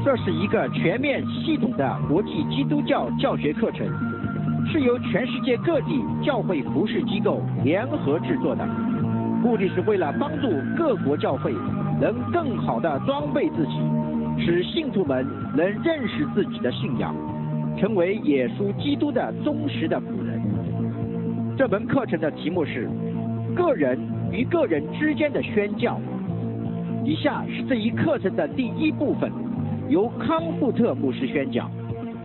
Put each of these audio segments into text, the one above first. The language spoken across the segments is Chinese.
这是一个全面系统的国际基督教教学课程，是由全世界各地教会服事机构联合制作的，目的是为了帮助各国教会能更好地装备自己，使信徒们能认识自己的信仰，成为耶稣基督的忠实的仆人。这门课程的题目是个人与个人之间的宣教。以下是这一课程的第一部分，由康富特牧师宣讲。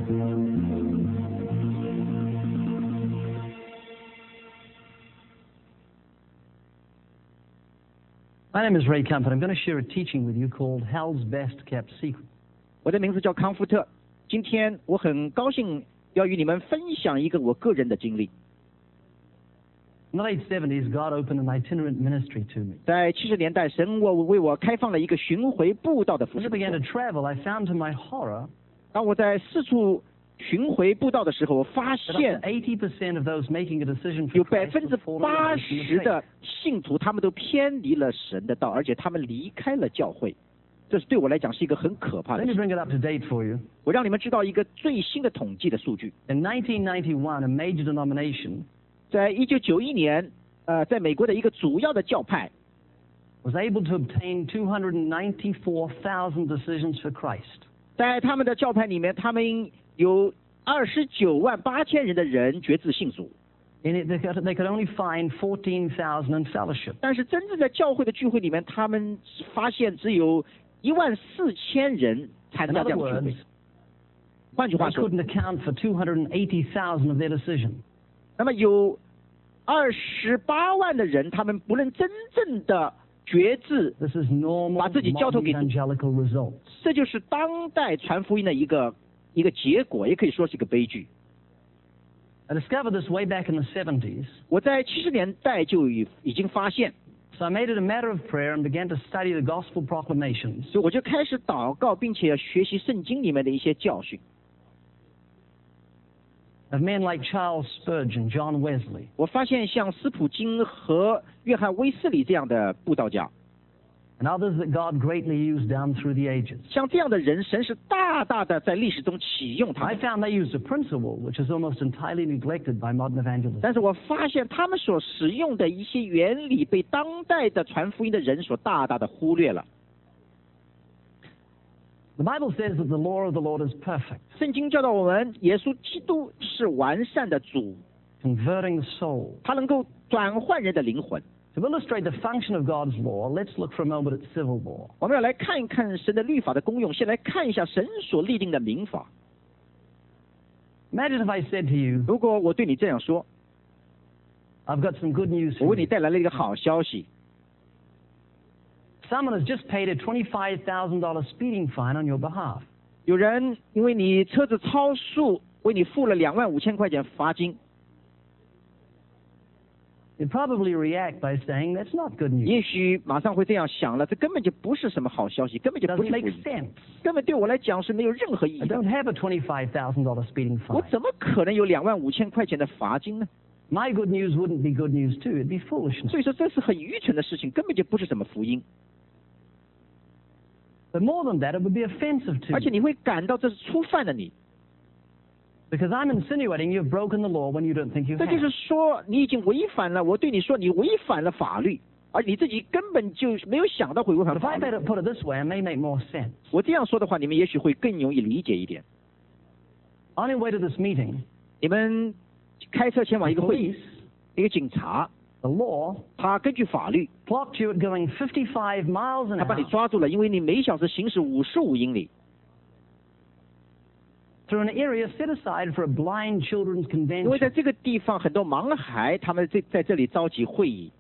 My name is Ray Kemp, and I'm going to share a teaching with you called Hell's Best Kept Secret. 我的名字叫康富特，今天我很高兴要与你们分享一个我个人的经历。 In the late 70s, God opened an itinerant ministry to me. 在70年代，神为我开放了一个巡回布道的服 As 事 I。began to travel, I found to my horror 当我在四处巡回布道的时候，我发 that 现 up to 80% of those making a decision 有 for Christ have fallen away from the 80%的 faith. 信徒，他们都偏离了神的道，而且他们离开了教会。这是对我来讲是一个很可怕的 Let me 事。 bring it up to date for you. 我让你们知道一个最新的统计的数据。 In 1991, a major denomination 在1991年，在美国的一个主要的教派 was able to obtain 294,000 decisions for Christ. 在他们的教派里面，他们有29.8万人的人决志信主， In it, they could only find 14,000 in fellowship. 但是真正在教会的聚会里面，他们发现只有14000人参 In 加这 other 样的聚 words, 会。换句 they 话说， couldn't account for 280,000 of their decisions. 那么有28万的人，他们不能真正的决志， This is normal 把自己交托 modern 给主， evangelical results. 这就是当代传福音的一个结果，也可以说是一个悲剧。 I discovered this way back in the 70s, 我在70年代就已经发现， so I made it a matter of prayer and began to study the gospel proclamations 所以我就开始祷告，并且学习圣经里面的一些教训。 of men like Charles Spurgeon, John Wesley, 我发现像斯普金和约翰威斯理这样的布道家， and others that God greatly used down through the ages. 像这样的人，神是大大的在历史中启用他 I 们。 found they used a principle which is almost entirely neglected by modern evangelism. 但是我发现他们所使用的一些原理被当代的传福音的人所大大的忽略了。 The Bible says that the law of the Lord is perfect, 圣经教导我们，耶稣基督是完善的主， converting the soul. 他能够转换人的灵魂。 To illustrate the function of God's law, let's look for a moment at civil law. 我们要来看一看神的律法的功用，先来看一下神所立定的民法。 Imagine if I said to you, 如果我对你这样说， I've got some good news 我 for 为你 you. 带来了一个好消息， Someone has just paid a $25,000 speeding fine on your behalf. 有人因为你车子超速，为你付了25000块钱罚金， You'd probably react by saying, that's not good news. 也许马上会这样想了，这根本就不是什么好消息，根本就不 Doesn't 是 make 福音， sense. 根本对我来讲是没有任何意义 I 的。 don't have a $25,000 speeding 我 fine. 怎么可能有25000块钱的罚金呢？ My good news wouldn't be good news too. It'd be foolishness. 所以说这是很愚蠢的事情，根本就不是什么福音， But more than that, it would be offensive to 而且 you. 你会感到这是触犯了你。 Because I'm insinuating you've broken the law when you don't think you 这就是 have. 说你已经违反了，我对你说你违反了法律，而你自己根本就没有想到会违反 But if 法 I 律。 put it this way, it may make more sense. 我这样说的话，你们也许会更容易理解一点。 On your way to this meeting, 你们开车前往一 the 个会议， police, 一个警察， the law, 他根据法律， clocked you at going 55 miles an 他把你 hour 抓住了，因为你每小时行驶55英里， through an area set aside for a blind children's 因为在 convention. 这个地方很多盲孩他们在这里召集会议，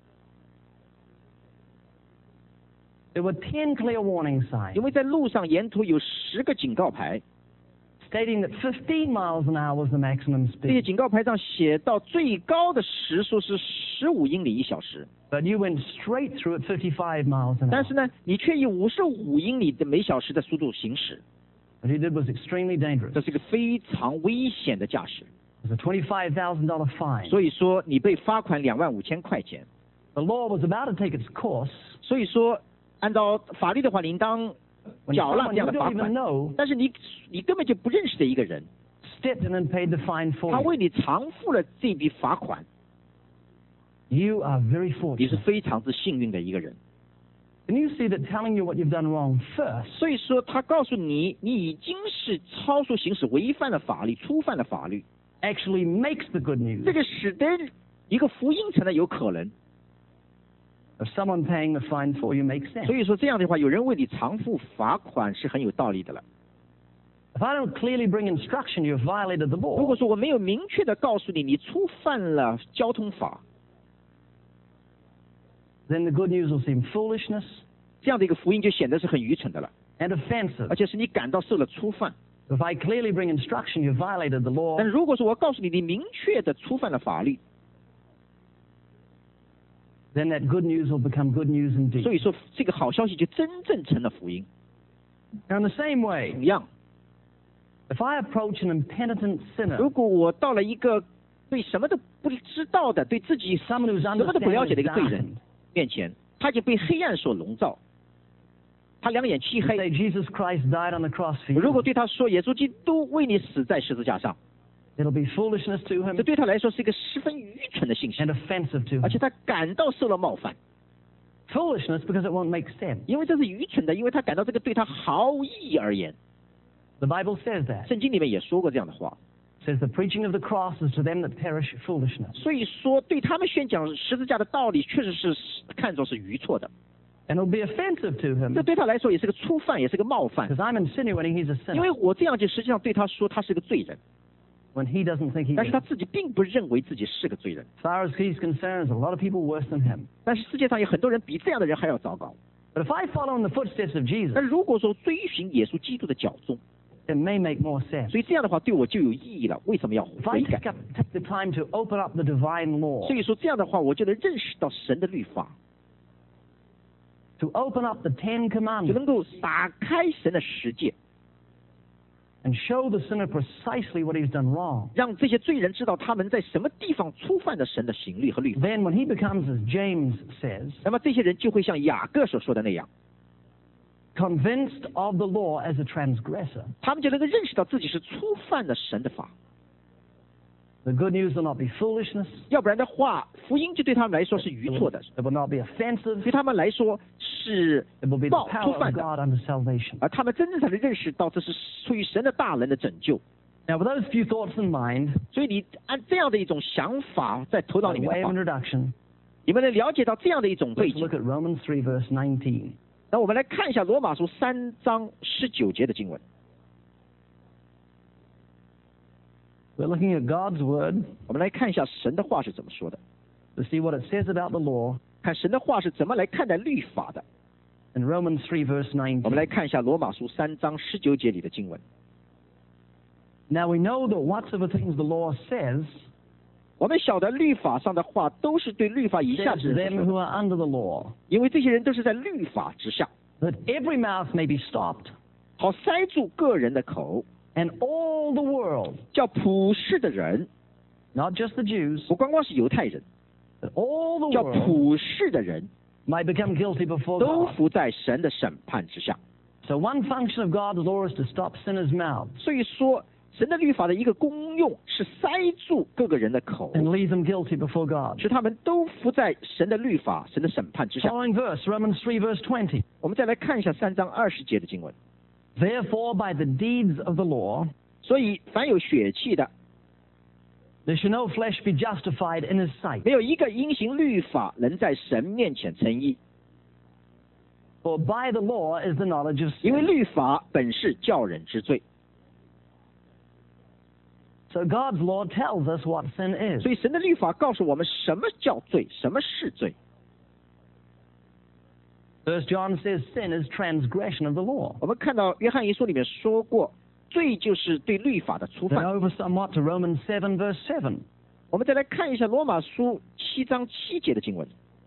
There were 10 clear warning signs 因为在路上沿途有10个警告牌， stating that 15 miles an hour was the maximum 这些 speed. 警告牌上写到最高的时速是15英里一小时， But you went straight through at 55 miles an 但 hour. 是呢，你却以55英里的每小时的速度行驶， What you did was extremely dangerous. 这是一个非常危险的驾驶。 It was a $25,000 fine. 所以说你被罚款25000块钱。 The law was about to take its course 所以说，按照法律的话，你应当缴纳 someone 这样 you 的罚 don't even 款， know 但是你根本就不认识的一个人， stepped in and paid the fine 他 for 为 you. 你偿付了这笔罚款， You are very 你是 fortunate. 非常之幸运的一个人。 And you see that telling you what you've done wrong first 所以说，他告诉你，你已经是超速行驶，违反了法律，触犯了法律， actually makes the good news 这个使得一个福音成了有可能。 of someone paying the fine for you makes 所 sense. 以说，这样的话，有人为你偿付罚款是很有道理的了。 If I don't clearly bring instruction you've violated the 如 law, 果说我没有明确的告诉你，你触犯了交通法， then the good news will seem foolishness 这样的一个福音就显得是很愚蠢的了， and offensive. 而且是你感到受了触犯。 If I clearly bring instruction you've violated the law, 但如果说我告诉你，你明确的触犯了法律， then that good news will become good news 所 indeed. 以说这个好消息就真正成了福音。 Now, in the same way, 同样， if I approach an impenitent sinner, 如果我到了一个对什么都不知道的、对自己 someone who's 什么都不了解的一个罪 understanding 人面前，他已经被黑暗所笼罩，他两眼漆 you 黑。 say Jesus Christ died on the cross for 如 you, 果对他说耶稣基督为你死在十字架上， it'll be foolishness to 这 him 对他来说是一个十分愚蠢的信息 and，offensive to 而 him. 且他感到受了冒犯， Foolishness because it won't make sense. 因为这是愚蠢的，因为他感到这个对他毫无意义而言。 The Bible says that. 圣经里面也说过这样的话， It says the preaching of the cross is to them that perish foolishness. 所以说对他们宣讲十字架的道理，确实是看作是愚错的， And it'll be offensive to 这 him 对他来说也是个触犯，也是个冒犯， because I'm insinuating he's a 因为 sinner 我这样就实际上对他说他是个罪人， when he doesn't think he 但是他 is. 自己并不认为自己是个罪人。 As far as he's concerned, there's a lot of people worse than him. 但是世界上有很多人比这样的人还要糟糕。 But if I follow in the footsteps of Jesus, 但如果说追寻耶稣基督的脚踪， it may make more sense. 所以这样的话对我就有意义了。为什么要 If I 悔改？ take the time to open up the divine law, 所以说这样的话，我就能认识到神的律法， to open up the Ten 就 Commandments 能够打开神的十诫， and show the sinner precisely what he's done wrong. 让这些罪人知道他们在什么地方触犯了神的刑律和律法。 Then when he becomes, as James says, 那么这些人就会像雅各所说的那样， convinced of the law as a transgressor, 他们就能够认识到自己是触犯了神的法。 the good news will not be foolishness, 要不然的话，福音就对他们来说是愚错的， it will not be offensive, 对他们来说是 it will be the 触 power 犯 of 的， God unto salvation. 而他们真正才能认识到这是出于神的大能的拯救。 Now, with those few thoughts in mind, 所以你按这样的一种想法在头脑 by 里面 way 的 of 话， introduction, 你们能了解到这样的一种背 let's 景 look。at Romans 3, verse 19. 那我们来看一下罗马书3章19节的经文。 We're looking at God's word 我们来看一下神的话是怎么说的， to see what it says about the law 看神的话是怎么来看待律法的。 in Romans 3, verse 我们来 19. 看一下罗马书3章19节里的经文。 Now we know that whatsoever things the law says, 我们晓得律法上的话都是对律法以下 says 之 to 人 them 所说 who 的， are under the law, 因为这些人都是在律法之下， that every mouth may be stopped, 好塞住个人的口， and all the world, 叫普世的人， not just the Jews, 不光光是犹太人， that all the 叫 world 普世的人 might become guilty before 都 God. 服在神的审判之下。 So one function of God's law is to stop sinners' mouths 所以说，神的律法的一个功用是塞住各个人的口， and leave them guilty before God. 使他们都服在神的律法、神的审判之下。 Following verse, Romans 3, verse 20. 我们再来看一下3章20节的经文。 Therefore, by the deeds of the law, 所以，凡有血气的， there shall no flesh be justified in his sight. 没有一个因行律法能在神面前称义， For by the law is the knowledge of 因为 sin. 律法本是叫人知罪。 So God's law tells us what sin is. 所以，神的律法告诉我们什么叫罪，什么是罪。 First John says sin is transgression of the law. 我们看到约翰一书里面说过，罪就是对律法的触 Then 犯。 over somewhat to Romans 7, verse 7. 我们再来看一下罗马书7章7节的经文。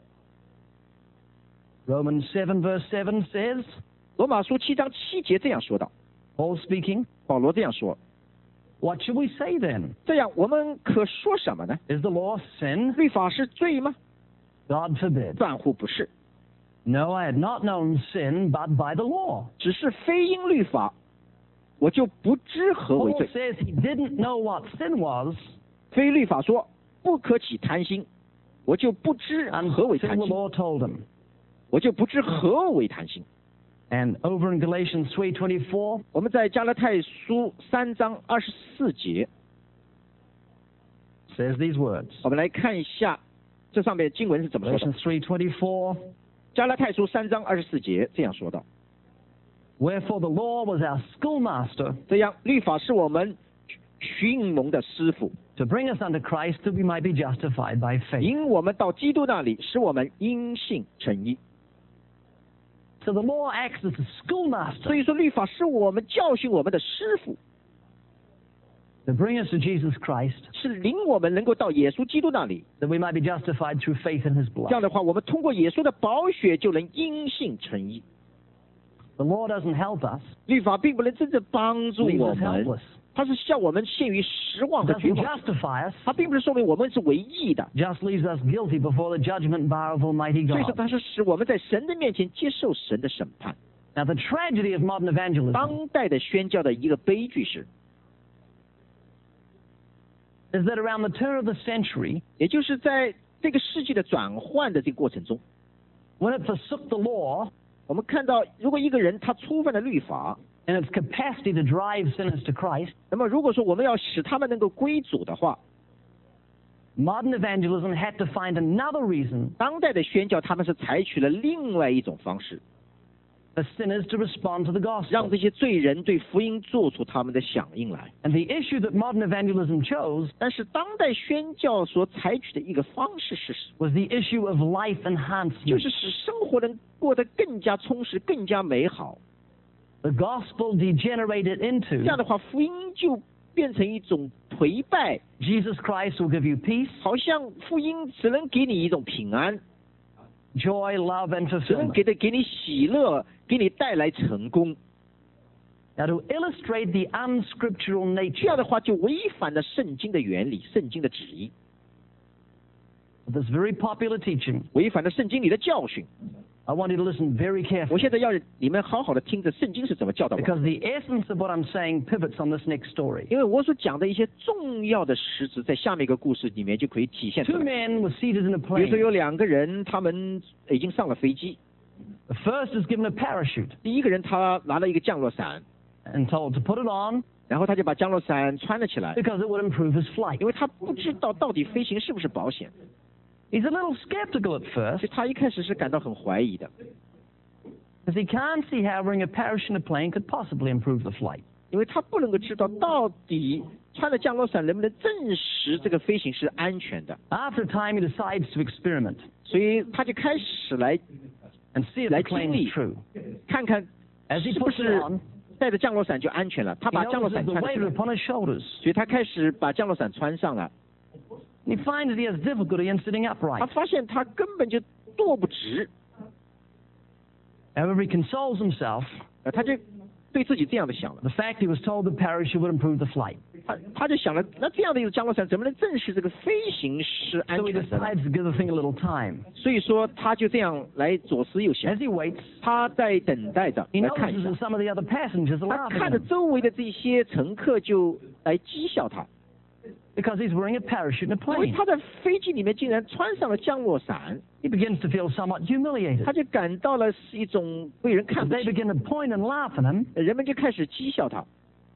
Romans 7, verse 7 says, 罗马书7章7节这样说道， Paul speaking, 保罗这样说： what should we say then? 这样我们可说什么呢？ Is the law sin? 律法是罪吗？ God forbid. 断乎不是。 No, I had not known sin but by the law. 只是非因律法，我就不知何为 Paul 罪。 says he didn't know what sin was 非律法说不可起贪心，我就不知 until 何为贪 the 心， law told him. 我就不知何为贪心。 And over in Galatians 3:24, 我们在加拉太书3章24节， says these words. 我们来看一下这上面经文是怎么说的。 Galatians 3:24, 加拉太书3章24节这样说道： wherefore the law was our schoolmaster 这样律法是我们训蒙的师傅， to bring us unto Christ that we might be justified by faith. 引我们到基督那里，使我们因信称义。 So the law acts as a 所 schoolmaster 以说，律法是我们教训我们的师傅， to bring us to Jesus Christ 是领我们能够到耶稣基督那里。 that we might be justified through faith in his 这 blood. 样的话，我们通过耶稣的宝血就能因信称义。 The law doesn't help us, 律法并不能真正帮助 leaves 我 us 们， helpless. 它是叫我们陷于失望和绝 Doesn't 望。 justify us, 它并不是说明我们是唯一的， just leaves us guilty before the judgment bar of Almighty 所以说 God. 它是使我们在神的面前接受神的审判。 Now the tragedy of modern evangelism 当代的宣教的一个悲剧是， is that around the turn of the century, 也就是在这个世纪的转换的这个过程中， when it forsook the law 我们看到，如果一个人他触犯了律法， and its capacity to drive sinners to Christ, 那么如果说我们要使他们能够归主的话， modern evangelism had to find another reason 当代的宣教他们是采取了另外一种方式， for sinners to respond to the 让 gospel. 这些罪人对福音做出他们的响应来。 And the issue that modern evangelism chose 但是当代宣教所采取的一个方式是， was the issue of life 就 enhancement. 是使生活能过得更加充实、更加美好。 The gospel degenerated 这 into 样的话，福音就变成一种颓败， Jesus Christ will give you peace, 好像福音只能给你一种平安， joy, love, and 只能 fulfillment. 给你喜乐，给你带来成功。 Now, to illustrate the unscriptural 这 nature 样的话就违反了圣经的原理、圣经的旨意， of this very popular teaching, 违反了圣经里的教训。 I want you to listen very 我 carefully 现在要你们好好的听着圣经是怎么教导我， because the essence of what I'm saying pivots on this next story. 因为我所讲的一些重要的实质，在下面一个故事里面就可以体现出 Two 来。 men were seated in a 比如说 plane. 有2个人，他们已经上了飞机， The first is given a parachute 第一个人他拿了一个降落伞， and told to put it on 然后他就把降落伞穿了起来， because it would improve his flight. 因为他不知道到底飞行是不是保险， He's a little skeptical at 所 first 以他一开始是感到很怀疑的， because he can't see how wearing a parachute in a plane could possibly improve the flight. 因为他不能够知道到底穿了降落伞能不能证实这个飞行是安全的， After a time, he decides to experiment 所以他就开始来 and see if the claim is true. 看看 As he 是不 puts it 是 on, 戴着降落伞就安全了。他 he 把降落 notices 伞 the 穿上 weight 了， upon his shoulders. 所以他开始把降落伞穿上了。 And he finds that he has difficulty in sitting 他 upright. 发现他根本就坐不直， However, he consoles himself 他就对自己这样的想了， the fact he was told the parachute would improve the flight. 他就想了，那这样的一个降落伞怎么能证实这个飞行是安 So he 全的呢？ decides to give the thing a little time. 所以说他就这样来左思右想 As，he waits, 他在等待着 he 来看一 notices 下 that，some of the other passengers are 他 laughing 看 at 着 him 周围的这些乘客就来讥笑他， because he's wearing a parachute in a 因为 plane. 他在飞机里面竟然穿上了降落伞， He begins to feel somewhat 他 humiliated. 就感到了是一种被人看 As 不 they 起， begin to point and laugh at him, 人们就开始讥笑他，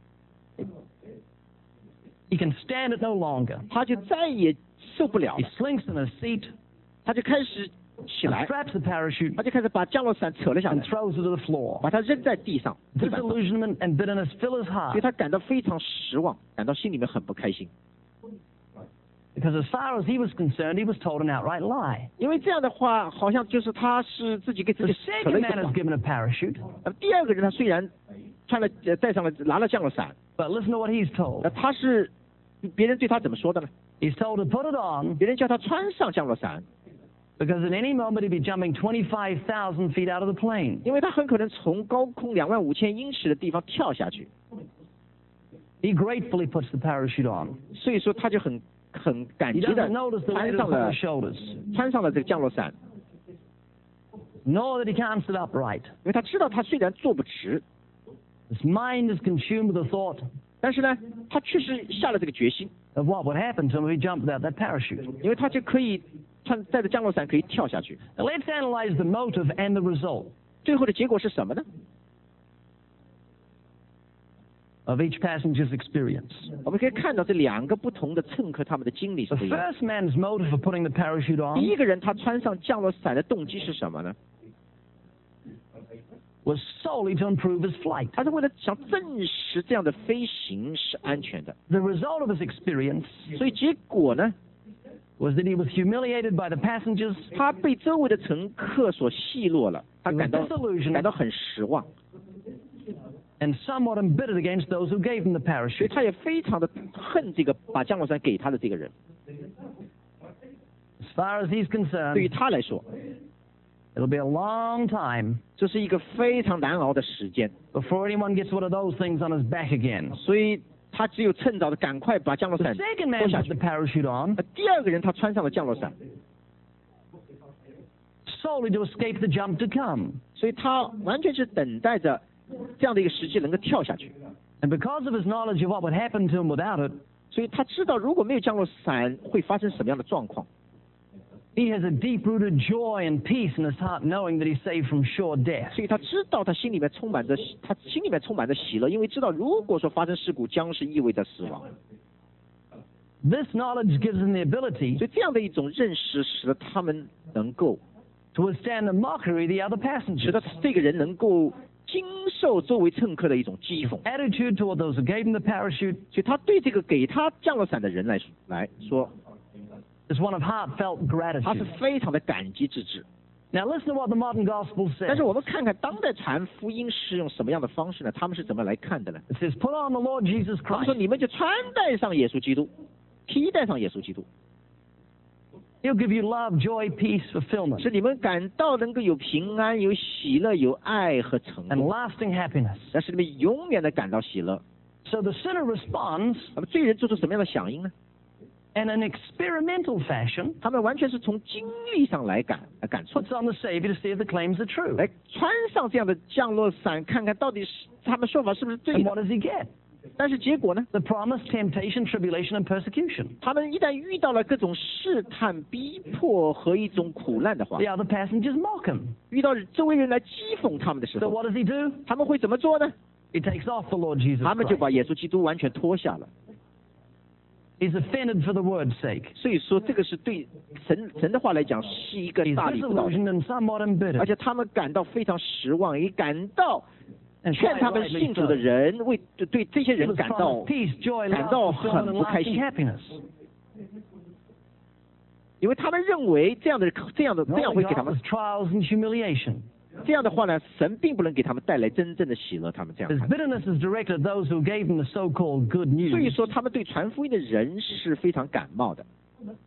he can stand it no longer. 他就再也受不了 He 了， slinks in his seat, 他就开始起 and 来， straps the parachute, 他就开始把降落伞扯了下 and 来， throws it to the floor. 把它扔在地上，地板上， Disillusionment and bitterness fill his 所 heart 以他感到非常失望，感到心里面很不开心， because as far as he was concerned, he was told an outright lie. 因为这样的话，好像就是他是自己给自 The 己扯了 second 一 man 个 is 谎。 given a parachute, 第二个人他虽然穿了带上了拿了降落伞， but listen to what he's told. 他是别人对他怎么说的呢？ He's told to put it on 别人叫他穿上降落伞， because at any moment he'd be jumping 25,000 feet out of the plane. 因为他很可能从高空25000英尺的地方跳下去， He gratefully puts the parachute on. 所以说他就很感 He 激的 doesn't notice the weight 穿 upon 上 his shoulders. 了这个降落伞。 nor that he can't sit upright. 因为他知道他虽然坐不直， His mind is consumed with the thought 但是呢，他确实下了这个决心， of what would happen to him if he jumped without that parachute. 因为他就可以带着降落伞可以跳下去。 Now let's analyze the motive and the result 最后的结果是什么呢？ of each passenger's experience. 我们可以看到这两个不同的乘客他们的经历是 The 不一样的。 first man's motive for putting the parachute 第 on 一个人他穿上降落伞的动机是什么呢？ was solely to improve his flight. 他是为了想证实这样的飞行是安全的。 The result of his experience 所以结果呢， was that he was humiliated by the passengers 他被周围的乘客所奚落了，他感到 disillusioned 很失望， and somewhat embittered against those who gave him the 所以 parachute. 他也非常的恨这个把降落伞给他的这个人。 As far as he's 对于 concerned, 他来说， it'll be a long time 这是一个非常难熬的时间， before anyone gets one of those things on his back again. 所以他只有趁早的赶快把降落 The 伞 second 脱 man 下 put 去 the。parachute on 第二个人他穿上了降落伞， solely to escape the jump to come. 所以他完全是等待着这样的一个时机能够跳下去。 And because of his knowledge of what would happen to him without it, 所以他知道如果没有降落伞会发生什么样的状况， he has a deep-rooted joy and peace in his heart knowing that he's saved from sure death. 所以他知道他心里面充满着喜乐，因为知道如果说发生事故将是意味着死亡。 This knowledge gives him the ability 所以这样的一种认识使得他们能够 to withstand the mockery of the other 使 passengers. 得这个人能够经受周围乘客的一种讥讽， Attitude toward those who gave him the parachute 所以他对这个给他降落伞的人来说， is one of heartfelt 他是 gratitude. 非常的感激之至。 Now listen to what the modern gospel 但 says. 是我们看看当代传福音是用什么样的方式呢？他们是怎么来看的呢？ It says, put on the Lord Jesus 他们说 Christ. 你们就穿戴上耶稣基督，披戴上耶稣基督， He'll give you love, joy, peace, fulfillment, 使你们感到能够有平安、有喜乐、有爱和成 and 功， lasting happiness. 但是你们永远的感到喜乐。 So the sinner responds 那么罪人做出什么样的响应呢？ in an experimental fashion, 他们完全是从经历上来感触， puts on the Savior to see if the claims are true. 来穿上这样的降落伞，看看到底是他们说法是不是对 And 的。 what does he get? 但是结果呢？ The promised temptation, tribulation, and persecution. 他们一旦遇到了各种试探、逼迫和一种苦难的话 The，other passengers mock him. 遇到周围人来讥讽他们的时 So 候， what does he do? 他们会怎么做呢？ He takes off the Lord Jesus 他们就 Christ. 把耶稣基督完全脱下了。 He's offended for the word's sake. 所以说，这个是对神的话来讲是一个 He's 大逆不道的， disillusioned and somewhat 而 embittered. 且他们感到非常失望，也感到 And 劝 quite 他们 rightly 信主 so. 的人对这些 He 人 was 感到 promised peace, joy, 感 love, 到 fulfillment, 很 and 不开 lasting 心， happiness. 因为他们认为这样 No, 会给他 God 们 was trials and humiliation. 这样的话呢，神并不能给他们带来真正的喜乐。他们这样 His 看， bitterness is directed at those who gave him the so-called good 所以 news. 说他们对传福音的人是非常感冒的。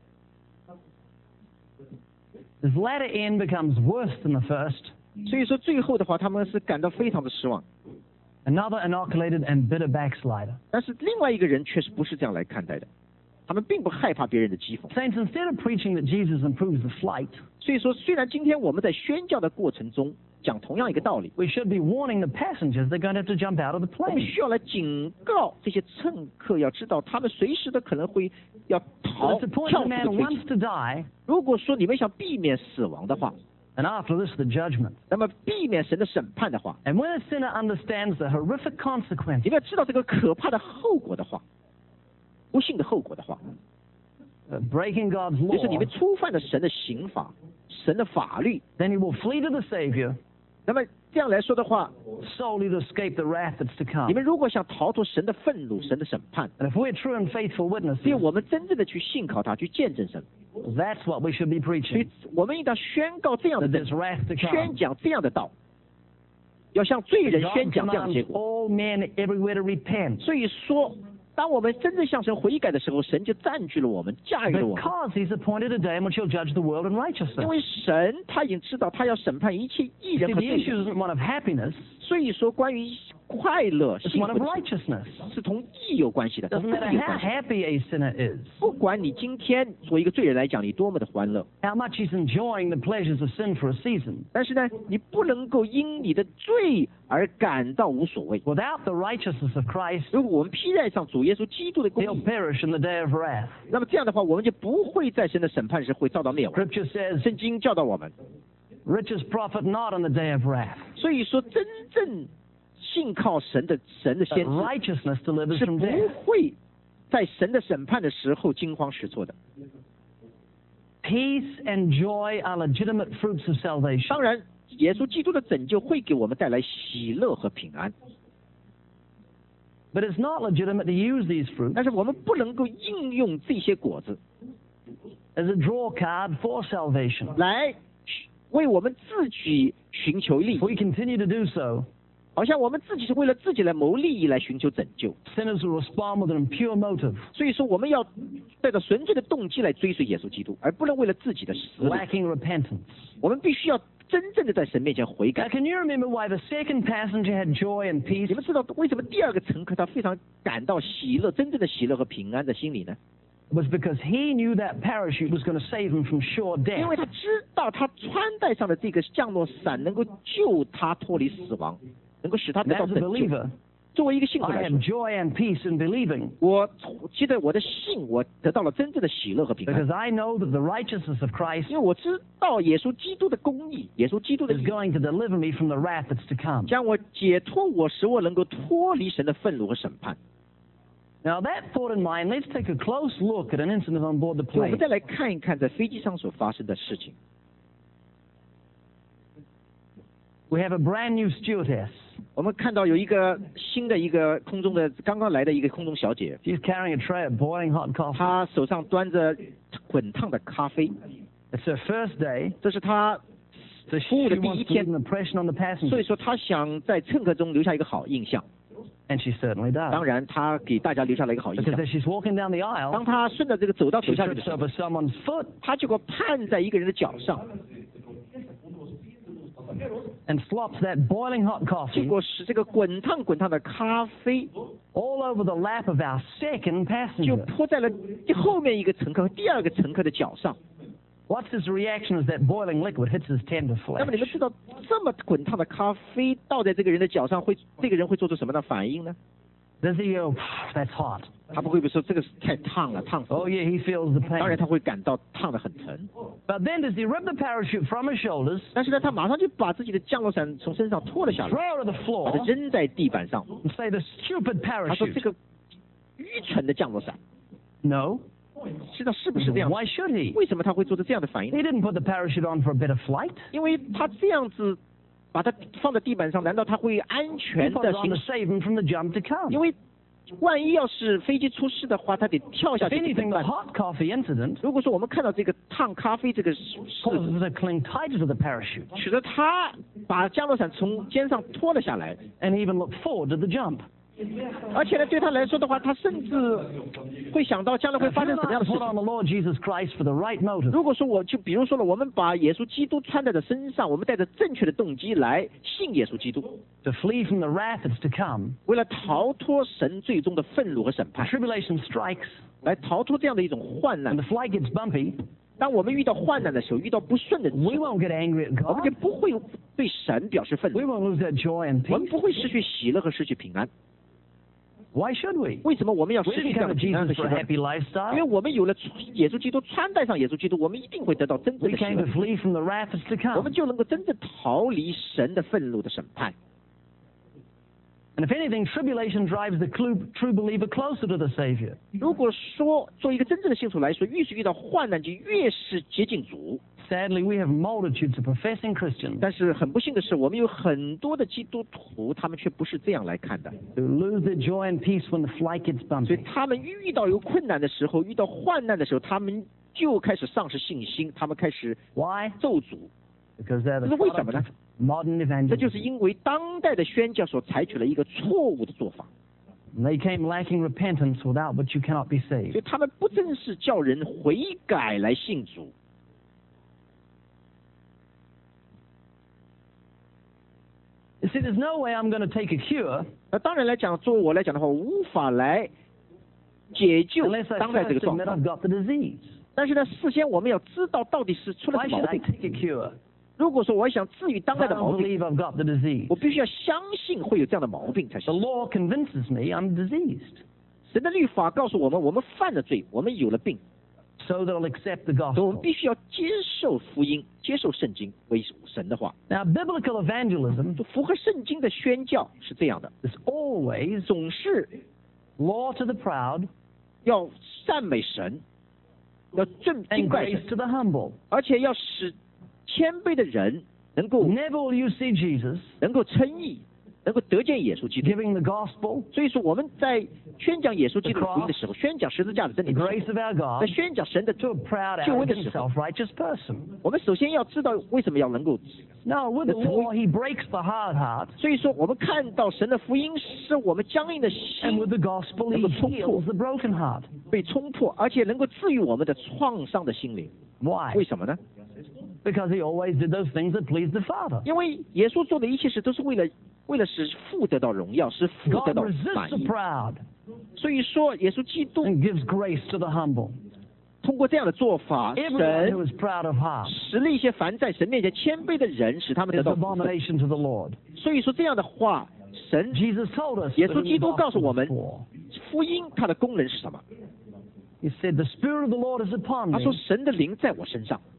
His latter end becomes worse than the first. 所以说最后的话，他们是感到非常的失望。 Another inoculated and bitter backslider. 但是另外一个人确实不是这样来看待的，他们并不害怕别人的讥讽。 Saints, instead of preaching that Jesus improves the flight, 所以说，虽然今天我们在宣教的过程中讲同样一个道理， we should be warning the passengers they're going to have to jump out of the 我们 plane. 需要来警告这些乘客，要知道他们随时的可能会要 But at the point 跳 the 出 man 这个推 wants 进。 to die, 如果说你们想避免死亡的话， and after this the judgment. 那么避免神的审判的话， And when a sinner understands the horrific 你 consequences 们要知道这个可怕的后果的话，不幸的后果的话， of breaking God's 就是你 law, 们触犯了神的刑法、神的法律。 then he will flee to the Savior 那么这样来说的话， solely to escape the wrath that's to 你 come. 们如果想逃脱神的愤怒、神的审判， And if we're true and faithful 只有 witnesses, 我们真正的去信靠他，去见证神。 that's what we should be 所以 preaching, 我们应当宣告这样的 that 真 there's wrath to 宣 come. 讲这样的道，要向罪人 God 宣讲这样的结 commands 果。 all men everywhere to repent, 所以说，当我们真正向神悔改的时候，神就占据了我们，驾驭了我们。 because he's appointed a day in which he'll judge the world in 因 righteousness. 为神他已经知道他要审判一切义 See, 人和 the 罪 issue 人， isn't one of happiness, 所以说关于快乐、 It's 幸 one 福 of 的事 righteousness. 是同义有关系的，同 Doesn't 真 matter 理有 how 关系。 happy a sinner is, 不管你今天作为一个罪人来讲，你多么的欢乐， how much he's enjoying the pleasures of sin for a season. 但是呢，你不能够因你的罪而感到无所谓。 Without the righteousness of Christ, 如果我们披戴上主耶稣基督的公 he'll 义， perish in the day of wrath. 那么这样的话，我们就不会在神的审判时会遭到灭亡。 Scripture says, 圣经教导我们， riches profit not in the day of wrath, 所以说真正信靠神的 but 先知 righteousness delivers 是 from 不 death. 会在神的审判的时候惊慌失措的。 Peace and joy are legitimate fruits of salvation. 当然，耶稣基督的拯救会给我们带来喜乐和平安， But it's not legitimate to use these fruits 但是我们不能够应用这些果子 as a draw card for salvation. 来为我们自己寻求利 If we 益， continue to do so, 好像我们自己是为了自己来谋利益来寻求拯救。 sinners will respond with an impure motive, 所以说，我们要带着纯粹的动机来追随耶稣基督，而不能为了自己的私利。 lacking repentance. 我们必须要真正的在神面前悔 Now, 改。 can you remember why the second passenger had joy and peace? 你们知道为什么第二个乘客他非常感到喜乐，真正的喜乐和平安在心里呢？ It was because he knew that parachute was going to save him from sure 因 death. 为他知道他穿戴上的这个降落伞能够救他脱离死亡，能够使他 And 得到 as a 拯救。 believer, 作为一个信徒 I 来 have 说， joy and peace in believing 我记得我的信，我得到了真正的喜乐和平安， because I know that the righteousness of Christ 因为我知道耶稣基督的公义，耶稣基督的 is 义 going to deliver me from the wrath that's to come. 将我解脱我，使我能够脱离神的愤怒和审判。 Now, that thought in mind, let's take a close look at an incident on board the 我们 plane. 再来看一看在飞机上所发生的事情。 We have a brand new stewardess. 我们看到有一个新的一个空中的刚刚来的一个空中小姐， She's carrying a tray of boiling hot coffee. 她手上端着滚烫的咖啡， It's her first day, 这是她 so 服务的 she 第 wants 一 to leave 天， an impression on the 所以 passengers, 说她想在乘客中留下一个好印象。 and she certainly 当 does. 然，她给大家留下了一个好印 Because 象。 as she's walking down the 当 aisle, 她顺着这个走道 she 走下去的 trips 时候， over someone's foot 她结果绊在一个人的脚上， and flops that boiling hot 结 coffee 果使这个滚烫的咖啡 all over the lap of our second 就 passenger. 泼在了后面一个乘客和第二个乘客的脚上。 What's his reaction as that boiling liquid hits his tender 那么你们 flesh? 知道这么滚烫的咖啡倒在这个人的脚上这个人会做出什么样的反应呢？ Does he go, that's hot? 他不会说这个太烫了，烫死了。 Oh yeah, he feels the 当然 pain. 他会感到烫得很疼， But then does he rip the parachute from his shoulders, 但是呢，他马上就把自己的降落伞从身上脱了下来， throw it to the 把它 floor, 扔在地板上。 and say, the stupid 他说这 parachute? 个愚蠢的降落伞， No. 知道是不是这样？ Why should he? 为什么他会做出这样的反应？ He didn't put the parachute on for a bit of flight. 因为他这样子把它放在地板上，难道他会安 He 全 put 的 it on 行 to 驶？ save him from the jump to 因 come. 为万一要是飞机出事的话，他得跳下 If 去怎 anything, 么 the 办？ hot coffee incident 如果说我们看到这个烫咖啡这个事 causes it to cling tighter to the parachute 使得他把降落伞从肩上脱了下来， and even look forward to the jump. 而且呢，对他来说的话，他甚至会想到将来会 If 发 you 生什么样 not 的事 put 情。 on the Lord Jesus Christ for the right motive, 如果说比如说了，我们把耶稣基督穿在的身上，我们带着正确的动机来信耶稣基督， to flee from the wrath that's to come, 为了逃脱神最终的愤怒和审 when 判， tribulation strikes 来逃脱这样的一种患难 and。the flight gets bumpy, 当我们遇到患难的时候，遇到不顺的时 we 候， won't get angry at 我们就 God. 不会对神表示愤 We 怒， won't lose that joy and 我们 peace. 不会失去喜乐和失去平安。 Why should we? 为什么我们要 We 失去 didn't 这样 come 的 to 平安和 Jesus 喜 for a 乐？ happy 因为 lifestyle. 我们有了耶稣基督，穿戴上耶稣基督，我们一定会得到真正 We 的喜 came 乐 to，flee from the wrath that's to 我们 come. 就能够真正逃离神的愤怒的审判。 And if anything, tribulation drives the true believer closer to the Savior. 如果说做一个真正的信徒来说，越是遇到患难，就越是接近主。 Sadly, we have multitudes of professing Christians 但是很不幸的是，我们有很多的基督徒，他们却不是这样来看的。 who lose their joy and peace when the flight gets 所以 bumpy. 他们遇到有困难的时候，遇到患难的时候，他们就开始丧失信心，他们开始 Why? 咒诅。 Because they're the 这是为什么 product 呢？ of modern 这就是 evangelism. 因为当代的宣教所采取了一个错误的做法， They came lacking repentance, without which you cannot be 所 saved. 以他们不正是叫人悔改来信主。 You see, there's no way I'm going to take a cure 那当然来讲，作为我来讲的话，我无法来解救 unless I 当代这个 first 状 admit 况。 I've got the disease. 但是呢，事先我们要知道到底是出了 Why 什么 should 毛 I 病。 take a cure? 如果说我想治愈当 If 代 I 的 don't 毛病， believe I've got the disease. 我必须要相信会有这样的毛病才 The 行。 law convinces me I'm diseased, 神的律法告诉我们，我们犯了罪，我们有了病， so that I'll accept the 所以我们 gospel. 必须要接受福音，接受圣经为神的话。 Now, biblical evangelism 就符合圣经的宣教是这样的， is always 总是 law to the proud 要赞美神，要敬 and 拜 grace 神， to the humble. 而且要使谦卑的人能够 Never will you see Jesus 能够称义，能够得见耶稣基督。 giving the gospel, 所以说我们在宣讲耶稣基督的福音的时候，宣讲十字架的真 the 理的时 grace 候， of our 在 God 宣讲神的 to a proud, 救恩的 arrogant, 时候， self-righteous person. 我们首先要知道为什么要能够。 No, with the law, he breaks the hard heart, 所以说，我们看到神的福音使我们僵硬的 and 心 with the gospel, he 能够冲破， heals the broken heart. 被冲破，而且能够治愈我们的创伤的心灵。 Why? 为什么呢？ Because he always did those things that pleased the Father. 因为耶稣做的一切事都是为了使父得到荣耀，使父得 God 到 resists 满 the 意。 proud 所以说，耶稣基督 and gives grace to the humble. 通过这样的做法， Everyone who 神 is proud of heart 使了一些凡在神面前谦卑的人，使他们得 is 到福分。 abomination to the Lord. 所以说这样的话，神 Jesus told us 耶 that 稣 in 基 the 督告诉我 gospel 们， before. 福音它的功能是什么？ He said, "The Spirit of the Lord is upon 他说 me 神的灵在我身上，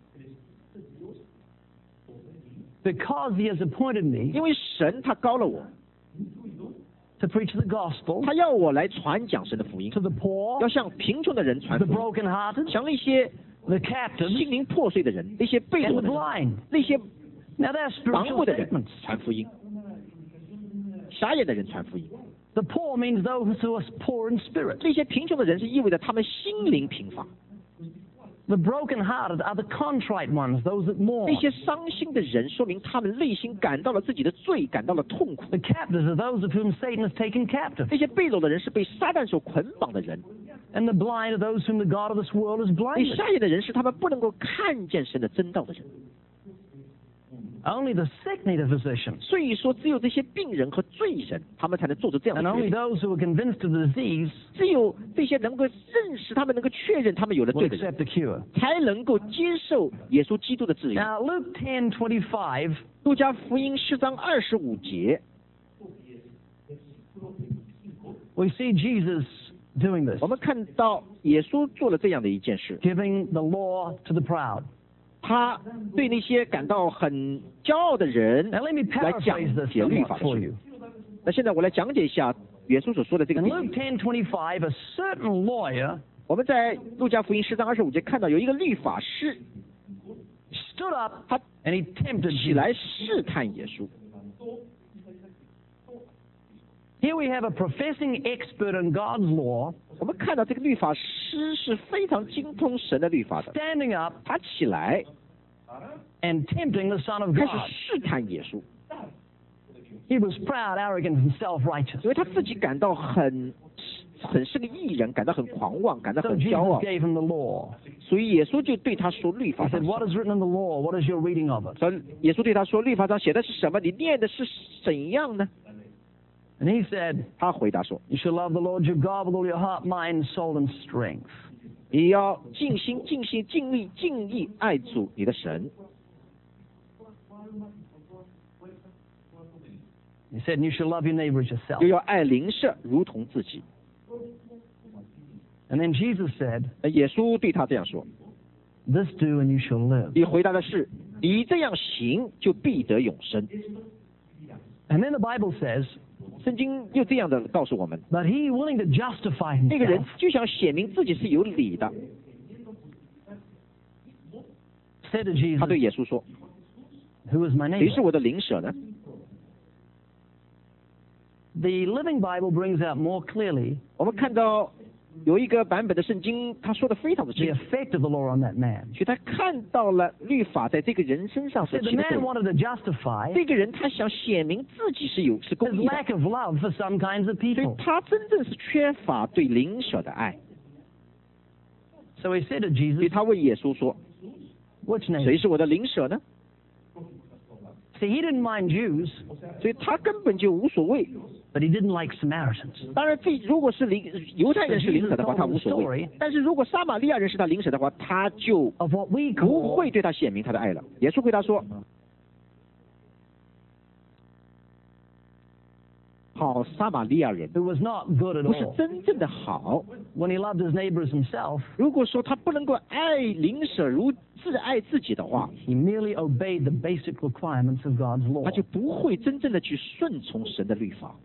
because He has appointed me 因为神他高了我， to preach the gospel 他要我来传讲神的福音 to，the poor, 要向贫穷的人传 the 福音， brokenhearted, 向那些 the captives, 心灵破碎的人，那些被 and 掳 the 的人， blind." 那些 Now they're 盲 spiritual 目的人 statements. 传福音，瞎眼的人传福音。 The poor means those who are poor in spirit. 那些贫穷的人是意味着他们心灵贫乏， The brokenhearted are the contrite ones, those that mourn. 那些伤心的人说明他们内心感到了自己的罪，感到了痛苦。 The captives are those of whom Satan has taken captive. 那些被掳的人是被撒旦所捆绑的人， And the blind are those whom the God of this world has 那 blinded. 瞎眼的人是他们不能够看见神的真道的人。 Only the sick need a physician. 所以说，只有这些病人和罪人，他们才能做出这样 And 的决 only 定。 those who are convinced of the disease 只有这些能够认识他们能够确认他们有了 will 罪的人， accept the cure. 才能够接受耶稣基督的治愈。 Now, Luke 10:25, 路加福音10章25节， we see Jesus doing this, 我们看到耶稣做了这样的一件事， giving the law to the proud. 他对那些感到很骄傲的人 Now, let me 来讲 paraphrase this 解律 somewhat 法的 for 事 you. 那现在我来讲解一下耶稣所说的这个 In 比 Luke 喻。 10:25, a certain lawyer 我们在路加福音10章25节看到有一个律法师， stood up 他 and he tempted 起 Jesus. 来试探耶稣。 Here we have a professing expert in God's law 我们看到这个律法师是非常精通神的律法的， standing up 他起来 and tempting the Son of 开始 God. 试探耶稣， He was proud, arrogant, and self-righteous. 因为他自己感到很是个艺人，感到很狂妄，感到 So 很骄 Jesus 傲， gave him the law. 所以耶稣就对他说：“律 He 法上 said, "What is written in the law? What is your reading of it?" 说耶稣对他说：“律法上写的是什么？你念的是怎样呢 And he said,？” 他回答说 "You shall love the Lord your God with all your heart, mind, soul, and strength." 你要尽心、尽心、尽力、尽意爱主你的神。 He said, "And you shall love your neighbor as yourself." 又要爱邻舍如同自己。 And then Jesus said, 耶稣对他这样说， "This do, and you shall live." 你回答的是：你这样行，就必得永生。 And then the Bible says, 圣经又这样的告诉我们， "But he, willing to justify 那个人 himself, 就想写明自己是有理的。 said to 他 Jesus, 对耶稣说 Who is my：“ 谁是 neighbor?" 我的邻舍呢 The Living Bible brings out more clearly？” 我们看到有一个版本的圣经，他说的非常的 the 清楚， effect of the law on that man. 所以他看到了律法在这个人身上所 Said the 起的作 man 用。 wanted to justify 这个人他想显明自己是 his 公义的， lack of love for some kinds of 所以 people. 他真正是缺乏对邻舍的爱。 So he said to 所以 Jesus, 他问耶稣说 "Which：“ neighbor?" 谁是我的邻舍呢？” See, he didn't mind Jews, 所以他根本就无所谓。 but he didn't like Samaritans. 当然，如果是犹太人是邻舍的话，他无所谓；但是如果撒玛利亚人是他邻舍的话，他就 Of what we 不 call 会对他显明他的爱了。耶稣回答说：“好撒玛利亚人 who was not good at 不是 all. 真正的好。 When he loved his neighbors himself, 如果说他不能够爱邻舍如自爱自己的话， he merely obeyed the basic requirements of God's law. 他就不会真正的去顺从神的律法。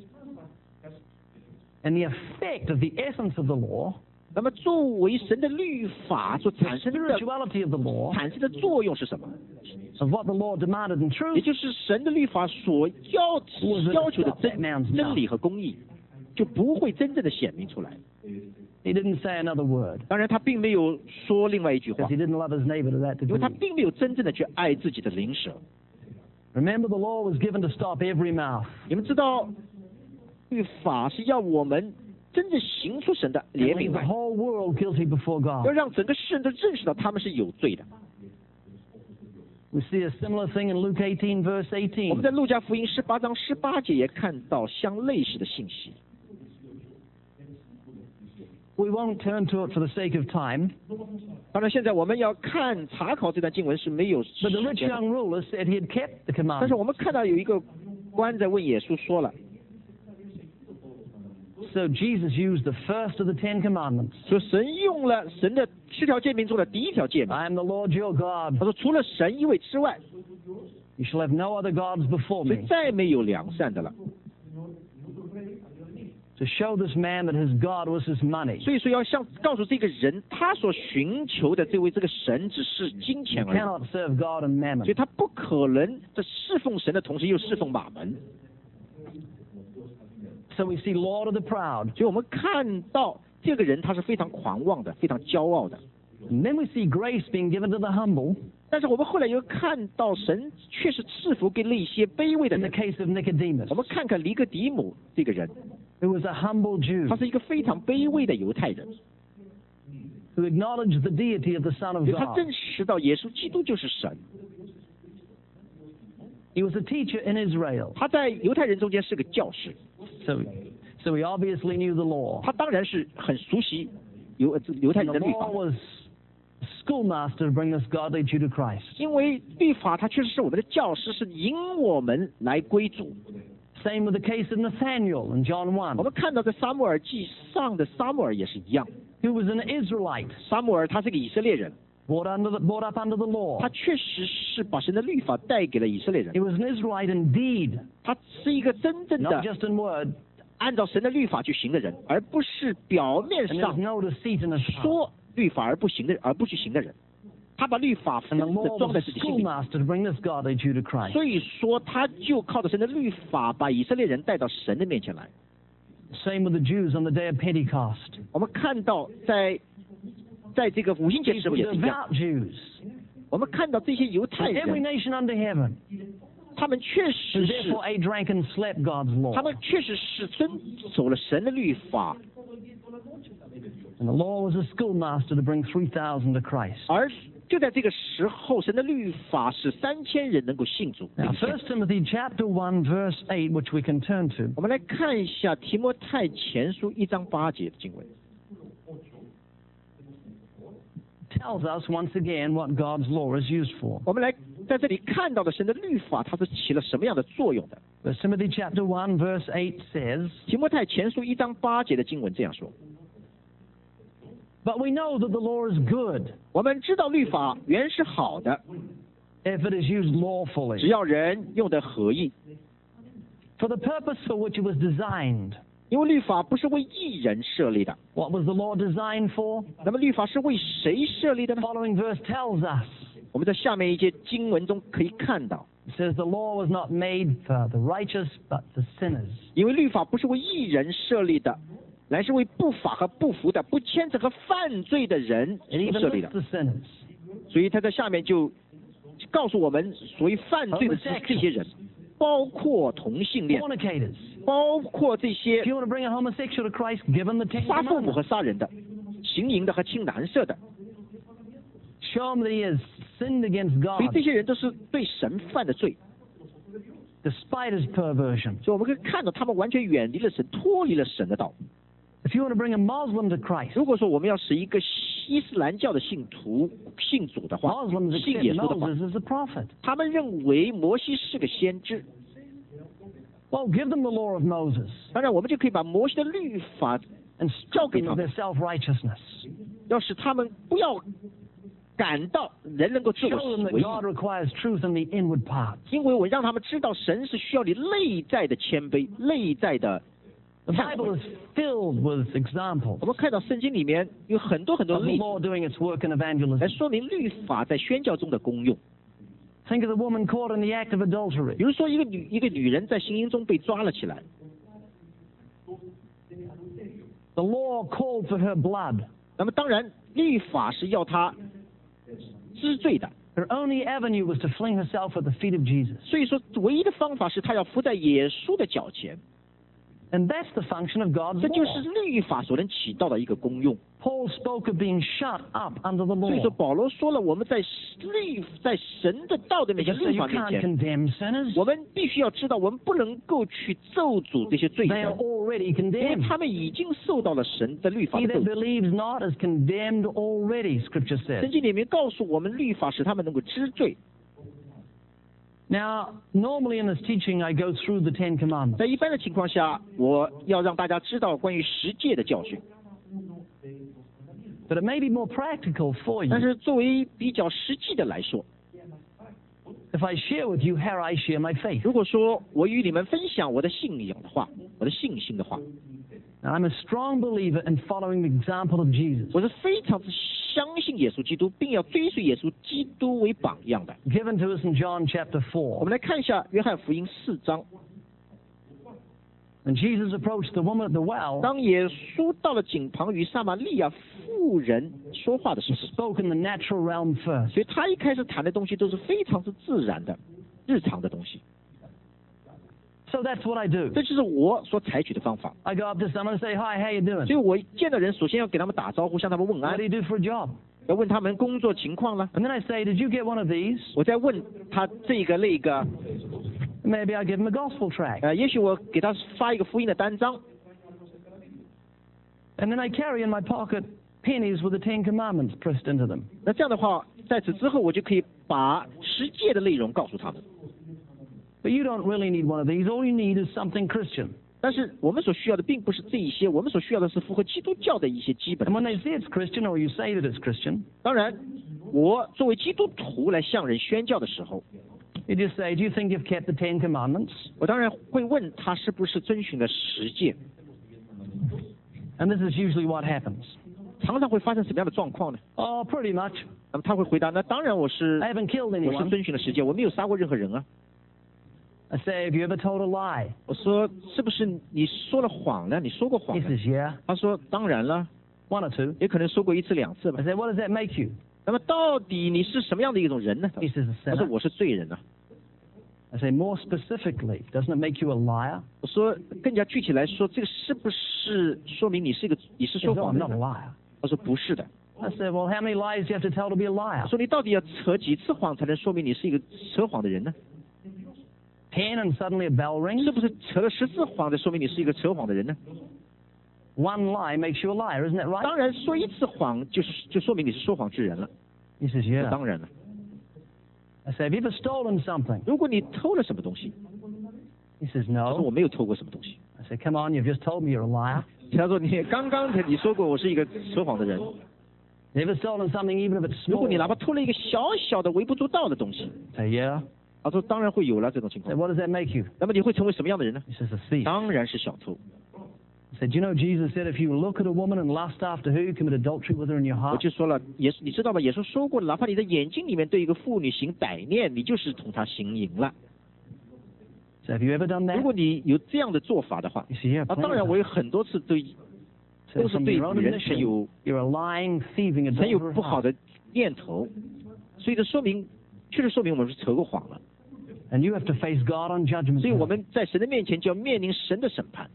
And the effect of the essence of the law, 那么，作为神的律法所 the 产生的 spirituality of the law, 作用是什么？ of what the law demanded in 也 truth, 就是神的律法所要求的真理和公义，就不会真正的显明出来。 he didn't say another word, 当然，他并没有说另外一句话 because，he didn't love his neighbor to that 因为他 degree. 并没有真正的去爱自己的邻舍。 Remember, the law was given to stop every mouth. 你们知道，律法是要我们真正行出神的 And 怜 leave 悯 the 来， whole world guilty before 要 God. 让整个世人都认识到他们是有罪的。 We see a similar thing in Luke 18, verse 我们 18. 在路加福音18章18节也看到相类似的信息。 We won't turn to it for the sake of time, 当然，现在我们要查考这段经文是没有 but the 时 rich 间的。 young ruler said he had kept the 但是 commandments. 我们看到有一个官在问耶稣说了， So Jesus used the first of the 10 commandments. 说神用了神的10条诫命中的第一条诫命， I am the Lord your God. 他说除了神一位之外， You shall have no other gods before 所以 me. 再没有良善的了。 To show this man that his God was his money. 所以说要告诉这个人，他所寻求的这个神只是金 You 钱而已， cannot serve God and 所以 mammon. 他不可能在侍奉神的同时又侍奉马门。 So we see Lord of the proud. 所以我们看到这个人他是非常狂妄的，非常骄傲的。 And then we see grace being given to the humble 但是我们后来又看到神却是赐福给那些卑微的 in the 人。 case of Nicodemus, 我们看看尼哥底母这个人， who was a humble Jew 他是一个非常卑微的犹太人， who acknowledged the deity of the Son of 他 God. 认识到耶稣基督就是神。 He was a teacher in Israel. 他在犹太人中间是个教师， So he obviously knew the law. 他当然是很熟悉犹太 And 人 the 的律 law 法， was a schoolmaster to bring this godly Jew to Christ. 因为律法它确实是我们的教师，是引我们来归主。 Same with the case of Nathaniel in John 我 1, 们看到在撒母耳记上的撒母耳也是一样， who was an Israelite, 撒母耳他是个以色列人， brought up under the law. 他确实是把神的律法带给了以色列人 He，was an Israelite indeed, 他是一个真正 not 的 just in word, 按照神的律法去行的人，而不是表面 and there's 上 no deceit in his heart. 说律法而不去行的人。他把律法 And 真 the 的 law 装在 was 自 a 己心里， schoolmaster to bring this godly Jew to Christ. 所以说他就靠着神的律法把以色列人带到神的面前来。 Same with the Jews on the day of Pentecost. 我们看到在这个五旬节 These 时候 were 也是一样， devout Jews 我们看到这些犹太 from every 人， nation under heaven, 他们确 who 实是 therefore ate, drank, and slept God's law. 他们确实是遵守了神的律法， And the law was a schoolmaster to bring 3,000 to Christ. 而就在这个时候，神的律法使3000人能够信主。 Now, 1 Timothy chapter 1, verse 8, which we can turn to, 我们来看一下提摩太前书1章8节的经文， tells us once again what God's law is used for. 我们来在这里看到的神的律法，它是起了什么样的作用的？ 1 Timothy chapter 1, verse 8 says, 提摩太前书1章8节的经文这样说： But we know that the law is good 我们知道律法原是好的， if it is used 只 lawfully, 要人用得合意。 for the purpose for which it was designed. 因为律法不是为义人设立的， What was the law designed for? 那么律法是为谁设立的 The 呢？ following verse tells us. 我们在下面一节经文中可以看到， It says the law was not made for the righteous, but for sinners. 因为律法不是为义人设立的，乃是为不法和不服的、不虔诚和犯罪的人 It 所 even 设立 lists 的。 the sinners. 所以他在下面就告诉我们，所谓犯罪的这些人，包括同性恋， Fornicators. 包括这 If 些 you want to bring a homosexual to Christ, give them the Ten 杀父母 Commandments. 和杀人的、行淫的和亲男色的， Show him that he has sinned against 所以 God. 这些人都是对神犯的罪。 despite his perversion. 所以我们可以看到，他们完全远离了神，脱离了神的道。 If you want to bring a Muslim to Christ, 如果说我们要使一个伊斯兰教的信徒信主的话， Muslims 信 accept 耶稣的话， Moses as a prophet. 他们认为摩西是个先知。 Well, give them the law of Moses 当然，我们就可以把摩西的律法 and 交 strip 给 them 他 of 们， their self-righteousness. 要使他们不要感到人能够自 Show 我 them that 为义， God requires truth in the inward parts. 因为我让他们知道神是需要你内在的谦卑、内在的 The 忏 Bible 悔。 is filled with examples 我们看到圣经里面有很多 of the 例子 law doing its work in 来 evangelism. 说明律法在宣教中的功用。 Think of the woman caught in the act of adultery. 比如说，一个女人在行淫中被抓了起来， The law called for her blood. 那么当然律法是要她知罪的， Her only avenue was to fling herself at the feet of Jesus. 所以说唯一的方法是她要伏在耶稣的脚前， And that's the function of God's 这就是 law. 律法所能起到的一个功用。 Paul spoke of being shut up under the 所以说 law. 保罗说了，我们在神的道的面前、 Because 律 you 法面 can't 前， condemn sinners. 我们必须要知道，我们不能够去咒诅这些罪 They are 人， already 因为 condemned. 他们已经受到了神的律法 He 的 that 咒诅。 believes not is condemned already, Scripture 圣 says. 经里面告诉我们，律法使他们能够知罪。 Now, normally in this teaching, I go through the Ten Commandments. 在一般的情况下，我要让大家知道关于十诫的教训。 But it may be more practical for 但 you 是作为比较实际的来说， if I share with you how I share my faith. 如果说我与你们分享我的信仰的话，我的信心的话， Now, I'm a strong believer in following the example of Jesus, 我是非常之相信耶稣基督，并要追随耶稣基督为榜样的。 given to us in John chapter 我 4. 们来看一下约翰福音4章， When Jesus approached the woman at the well, 当耶稣到了井旁与撒玛利亚妇人说话的时 he 候， spoke in the natural realm first. 所以他一开始谈的东西都是非常之自然的、日常的东西。 So that's what I do. 这就是我所采取的方法。 I go up to someone and say, hi, how you doing? 所以我见到人，首先要给他们打招呼，向他们问 What 安 do，you do for a job? 要问他们工作情况了。 And then I say, did you get one of these? 我再问他这个那个， Maybe I give him a gospel tract. 也许我给他发一个福音的单张， And then I carry in my pocket pennies with the Ten Commandments pressed into them. 那这样的话，在此之后我就可以把十诫的内容告诉他们。 But you don't really need one of these. All you need is something Christian. 但是我们所需要的并不是这一些，我们所需要的是符合基督教的一些基本 And 的。 when they say it's Christian, or you say that it's Christian, 当然，我作为基督徒来向人宣教的时候， you just say, do you think you've kept the Ten Commandments? 我当然会问他是不是遵循了十诫。 And this is usually what happens. 常常会发生什么样的状况呢？ Oh, pretty much. 那么他会回答：那当然我是 I haven't killed 我是 anyone. 遵循了十诫，我没有杀过任何人啊。 I say, have you ever told a lie? 我说是不是你说了谎呢？你说过谎 He 呢？ says, yeah, 他说当然了， one or two. 也可能说过一次两次吧 I。say, what does that make you? 那么到底你是什么样的一种人呢？ He says, a 他说 sinner. 我是罪人啊。 I say, more specifically, doesn't it make you a liar? 我说更加具体来说，这个是不是说明你是说 He says, 谎 oh, 的 I'm not a 人？ liar. 他说不是的。 I said, well, how many lies do you have to tell to be a 我 liar? 说你到底要扯几次谎才能说明你是一个扯谎的人呢？ 10 and suddenly a bell rings. 是不是扯了10次谎才说明你是一个扯谎的人呢？ One lie makes you a liar, isn't that right? 当然，说一次谎就说明你是说谎之人了。 He says, yeah. 当然了， I say, have you ever stolen something? 如果你偷了什么东西， He says, 他说 no. 我没有偷过什么东西。 I say, come on, you've just told me you're a liar. 他说你刚刚你说过我是一个扯谎的人。 Have you ever stolen something, even if it's 如果 small? 你哪怕偷了一个小小的微不足道的东西， I say, yeah. 他说当然会有了这种情 I say, 况。 what does that make you? 那么你会成为什么样的人呢？ He says, a thief. 当然是小偷。 I said, you know, Jesus said, if you look at a woman and lust after her, you commit adultery with her in your 我 heart. 就说了，耶稣你知道吗？耶稣说过，哪怕你的眼睛里面对一个妇女行歹念，你就是同她行淫了。 So have you ever done 如 that? 果你有这样的做法的话， You say, yeah, 啊， plenty 当然 of 我 times. 有很多次都 So 都是 from 对 your own 女人很 admission, 有 you're a lying, thieving 很有 adulterer. 不好的念头，所以这说明确实说明我们是扯过谎了。 And you have to face God on judgment 所以我 day. 们在神的面前就要面临神的审判。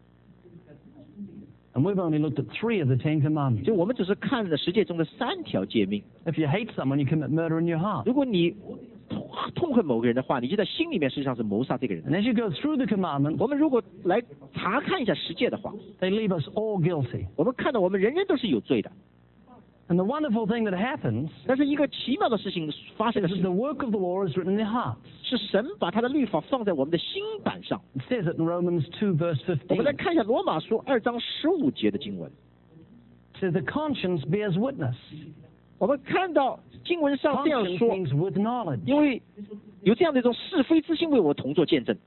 And we've only looked at 3 of the 10 commandments. 就我们只是看了世界中的3条诫命。 If you hate someone, you commit murder in your heart. 如果你痛恨某个人的话，你就在心里面实际上是谋杀这个人。 And as you go through the commandments, 我们如果来查看一下十诫的话， they leave us all guilty. 我们看到我们人人都是有罪的。 And the wonderful thing that happens 但是一个奇妙的事情发生的 is 是 that，the work of the law is written in their hearts. 是神把他的律法放在我们的心板上。 It says it in Romans 2, verse 我们来 15. 看一下罗马书2章15节的经文， It says the conscience bears witness. 我们看到经文上这样 Conscience 说， means with knowledge. 因为有这样的一种是非之心为我同作见证，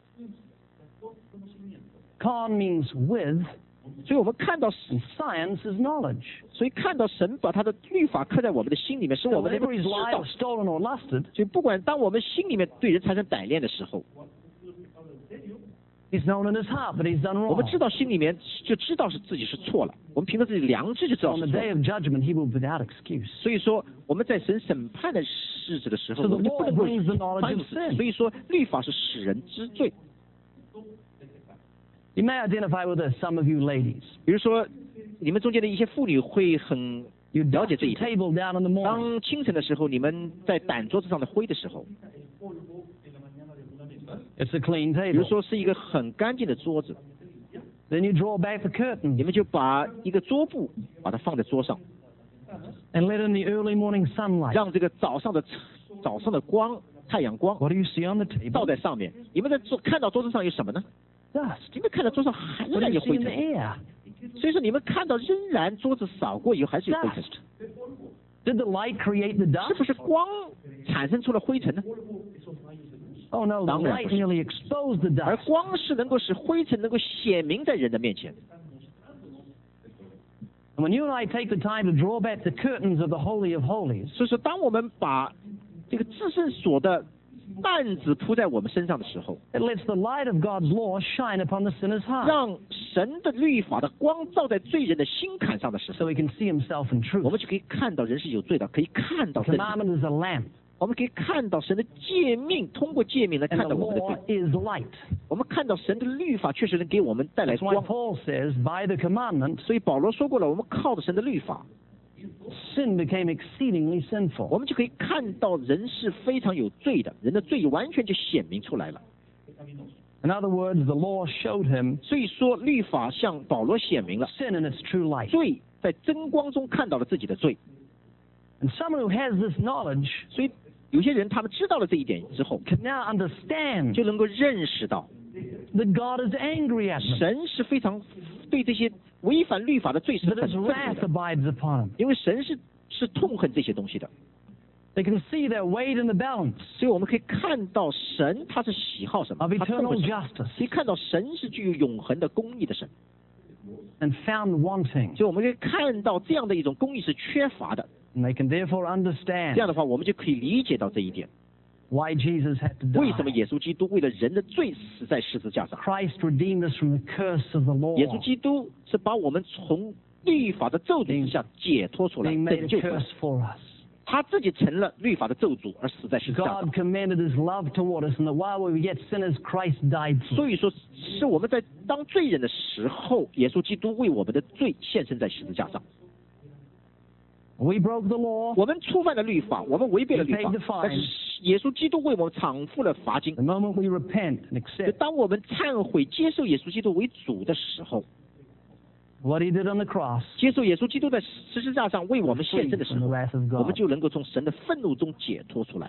Con means with, 所以我们看到， and science is knowledge. 所以看到神把他的律法刻在我们的心里面，使 So 我们能够 whenever 知 he's lied 道 or。stolen or lusted, 所以不管当我们心里面对人产生歹念的时候， he's known in his heart that he's done 我们 wrong. 知道心里面就知道是自己是错了，我们凭着自己良知就知道 On 是 the 错 day 了。 of judgment, he will be without excuse. 所以说我们在神审判的日子的时候， So 我 the 们就不 law 能够 brings the knowledge 翻 of 死。 sin. 所以说律法是使人知罪。 You may identify with this, some of you ladies. 比如说，你们中间的一些妇女会很 You 了 dust 解这一 your 点。 table down in the morning. 当清晨的时候，你们在掸桌子上的灰的时候， It's a clean 比如 table. 说是一个很干净的桌子， Then you draw back the 你 curtain 们就把一个桌布把它放在桌上， and let in the early morning sunlight. 让这个早上的光，太阳光 What do you see on the 照 table? 在上面。你们在看到桌子上有什么呢？ Dust. 你们看到桌上还仍 What do 然 you 有 see 灰 in the 尘， air? 所以说你们看到仍然桌子扫过以后还是有灰尘， Dust. Did the light create the 是 dust? 不是光产生出了灰尘呢？ Oh no, the 当然 light 不是。 merely exposed the 而 dust. 光是能够使灰尘能够显明在人的面前。 And when you and I take the time to draw back the curtains of the Holy of Holies, 所以说，当我们把这个至圣所的幔子铺在我们身上的时候， it lets the light of God's law shine upon the sinner's heart 让神的律法的光照在罪人的心坎上的时候， so he can see himself in 我 truth. 们就可以看到人是有罪的，可以看到 The 真理， commandment is a lamp, 我们可以看到神的诫命，通过诫命来 and 看 the 到我们的 law 罪。 is light. 我们看到神的律法确实能给我们带来 That's why 光， Paul says, by the commandment, 所以保罗说过了，我们靠着神的律法， sin became exceedingly 我 sinful. 们就可以看到人是非常有罪的，人的罪完全就显明出来了。 In other words, the law showed him 所以说，律法向保罗显明了 sin in its true light. 罪，在真光中看到了自己的罪。 And someone who has this knowledge 所以有些人他们知道了这一点之后， can now understand 就能够认识到 that God is angry at them, 神是非常对这些违反律法的罪是 that 很 his 愤怒 wrath 的， abides upon him. 因为神是痛恨这些东西的。 They can see their weight in the balance 所以我们可以看到神他是喜好什么， of 他痛 eternal 恨什么， justice 可以看到神是具有永恒的公义的神。 and found wanting. 所以我们可以看到这样的一种公义是缺乏的， And they can therefore 这 understand 样的话我们就可以理解到这一点。 why Jesus had to 为什么 die. 耶稣基督为了人的罪死在十字架上？ Christ redeemed us from the curse of the law, 耶稣基督是把我们从律法的咒诅之下解脱出来， being made 拯 a 救出来 curse。for us. 他自己成了律法的咒诅，而死在十字架上 God。commended his love toward us, and that while we were yet sinners, Christ died for us. 所以说，是我们在当罪人的时候，耶稣基督为我们的罪献身在十字架上。 We broke the law. 我们触犯了律法，我们违背了律 We 法 paid the fine.， 但是耶稣基督为我们偿付了罚金 The。moment we repent and 就 accept 当我们忏悔、接受耶稣基督为主的时候， what he did on the cross, 接受耶稣基督在十字架上为我们献 free 身的时 from the 候， wrath of 我们 God. 就能够从神的愤怒中解脱出来。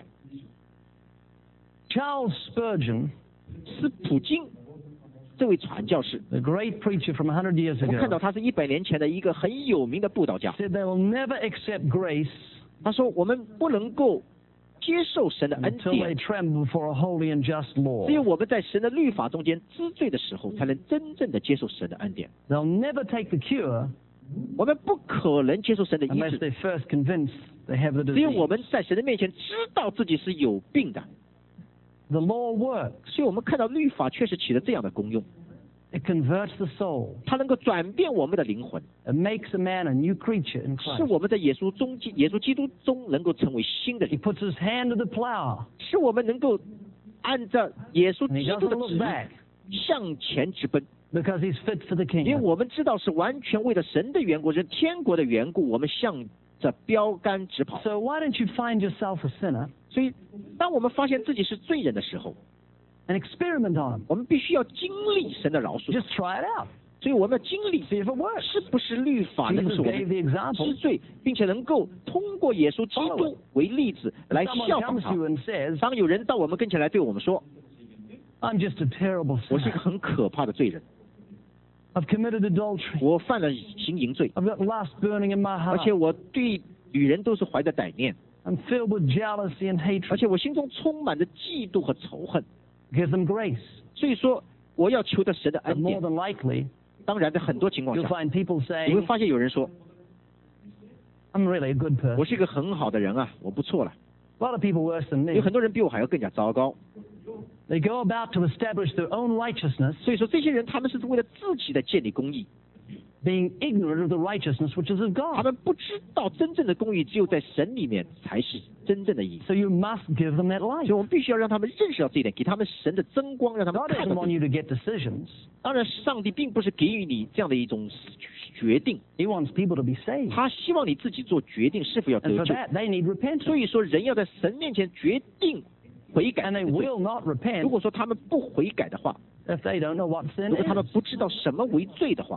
Charles Spurgeon, 斯普金这位传教士， the great preacher from 100 years 我们看到 ago, 他是100年前的一个很有名的布道家。 said they will never accept grace 他说：“我们不能够接受神的恩 until they 典， tremble before a holy and just law. 只有我们在神的律法中间知罪的时候，才能真正的接受神的恩典。 They'll never take the cure 我们不可能接受神的医 unless 治， they first convince they have the 只有我 disease. 们在神的面前知道自己是有病的。 The law works. 所以我们看到律法确实起了这样的功用， It converts the soul. 它能够转变我们的灵魂， It makes a man a new creature in 使 Christ. 我们在耶稣基督中能够成为新的 He 人， puts his hand to the plow 使我们能够按照耶稣 and he 基督 doesn't 的 look 旨 back 意向前直奔。 because he's fit for the 因为 kingdom. 我们知道是完全为了神的缘故，是天国的缘故，我们向着标杆直跑。 So why don't you find yourself a sinner 所以，当我们发现自己是罪人的时候， and experiment on him? 我们必须要经历神的饶恕。 Just try it out. 所以我们要经历 See if it works. 是不是律法能够 Jesus 使我 gave 们 the example. 知罪，并且能够通过耶稣基督为例子来 Someone 效仿 comes 他 to。you and says, 当有人到我们跟前来对我们说 I'm just a terrible：“ 我是一个 sinner. 很可怕的罪人， I've committed adultery. 我犯了行淫罪， I've got lust burning in my 而 heart. 且我对女人都是怀着歹念， I'm filled with jealousy and 而 hatred. 且我心中充满着嫉妒和仇恨。 Give them grace. 所以说，我要求的神的 But 恩 more 典。 than likely, 当然，在很多情况 you'll 下， find people 你会 saying, 发现有人说 I'm really a good person. 我是一个很好的人啊，我不错了。 A lot of people worse than 有 me. 很多人比我还要更加糟糕。 They go about to establish their own righteousness, 所以说，这些人他们是为了自己的建立公义， being ignorant of the righteousness which is of 他 God. 们不知道真正的公义只有在神里面才是真正的义。 So you must give them that 所 light. 以我们必须要让他们认识到这一点，给他们神的增光，让他们 God 看 doesn't 到 want 这一 you 点。 to get decisions. 当然，上帝并不是给予你这样的一种决定， He wants people to be saved. 他希望你自己做决定是否要 And 得 for 救。 that, they need 所 repentance. 以说，人要在神面前决定悔改 And they 的罪。 will not 如 repent 果说他们不悔改的话， if they don't know what sin 如果他们 is. 不知道什么为罪的话，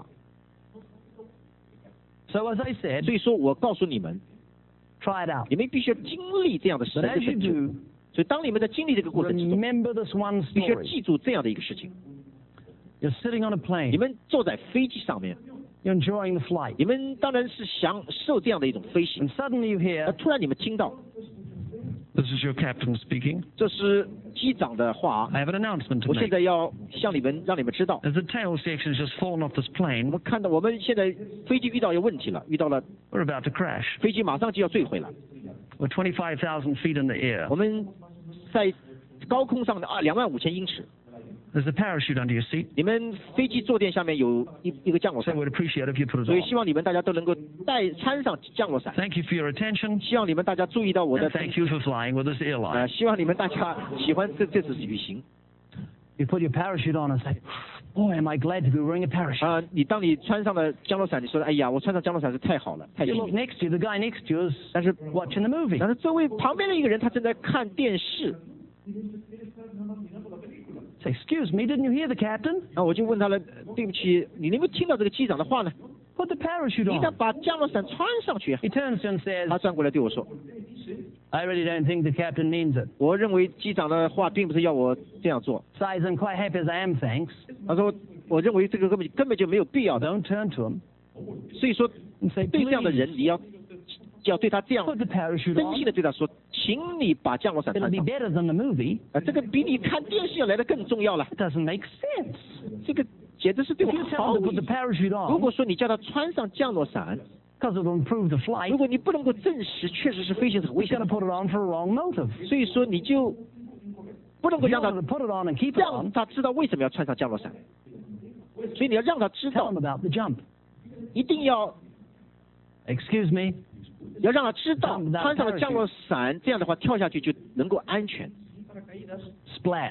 So as I said, 所以说我告诉你们， try it out. 你们必须要经历这样的神 But 的 as you 拯救。 do, 所以当你们在经历这个过程之中， remember this one 必须要 story. 记住这样的一个事情： You're sitting on a 你 plane. 们坐在飞机上面， You're enjoying the flight. 你们当然是享受这样的一种飞行 And。suddenly you 而 hear, 突然你们听到， This is your captain speaking. 这是机长的话， I have an announcement to 我现 make. 在要向你们让你们知道， As the tail section has just fallen off this 我 plane, 们看到我们现在飞机遇到一个问题了，遇到了 we're about to crash. 飞机马上就要坠毁了。 We're 25,000 feet in the air. 我们在高空上的25000英尺， There's a parachute under your seat, 你们飞机坐垫下面有一个降落 so 伞， we'd appreciate if you put it 所以 on. 希望你们大家都能够穿上降落伞。 Thank you for your attention, 希望你们大家注意到我的 and thank you for flying with this airline. 希望你们大家喜欢这次旅行 you put your parachute on and say, boy, am I glad to be wearing a parachute. 当你穿上了降落伞，你说哎呀，我穿上降落伞是太好了，太 You 幸 look 运。 next to you, the guy next to you is 但是 watching the movie. 但是周围旁边的一个人他正在看电视， Say, excuse me, didn't you hear the captain? 然后我就问他了，对不起，你能不能听到这个机长的话呢？ Put the parachute 你应该 on. 把降落伞穿上去。 He turns to you and says, 他转过来对我说， I really don't think the captain means it. 我认为机长的话并不是要我这样做。 Besides, I'm quite happy as I am, thanks. 他说，我认为这个根本就没有必要的。 Don't turn to him 所以说， and say, 对这样的 please 人，你要对他这样 put the parachute 真 on. 心的对他说，请你把降落伞 It'll 穿 be 上。 better than the movie. 这个比你看电视要来的更重要了。 It doesn't make sense. 这个简直是对 If 我 you tell 毫 him 无 to put 意 the 义。 parachute 如 on 果说你叫他穿上降落伞， because it will improve the flight, 如果你不能够证实确实是飞行是很危 he's 险 going 的 to，put it on for a wrong motive. 所以说你就不能 If 够 you 让他 want to put it on and keep it 让 on, 他知道为什么要穿上降落伞。所以你要让他知 tell 道 him，about the jump. 一定要 Excuse me, 让他知道 Tell him about 穿上了降落伞，这样的话跳下去就能够安全。 splat.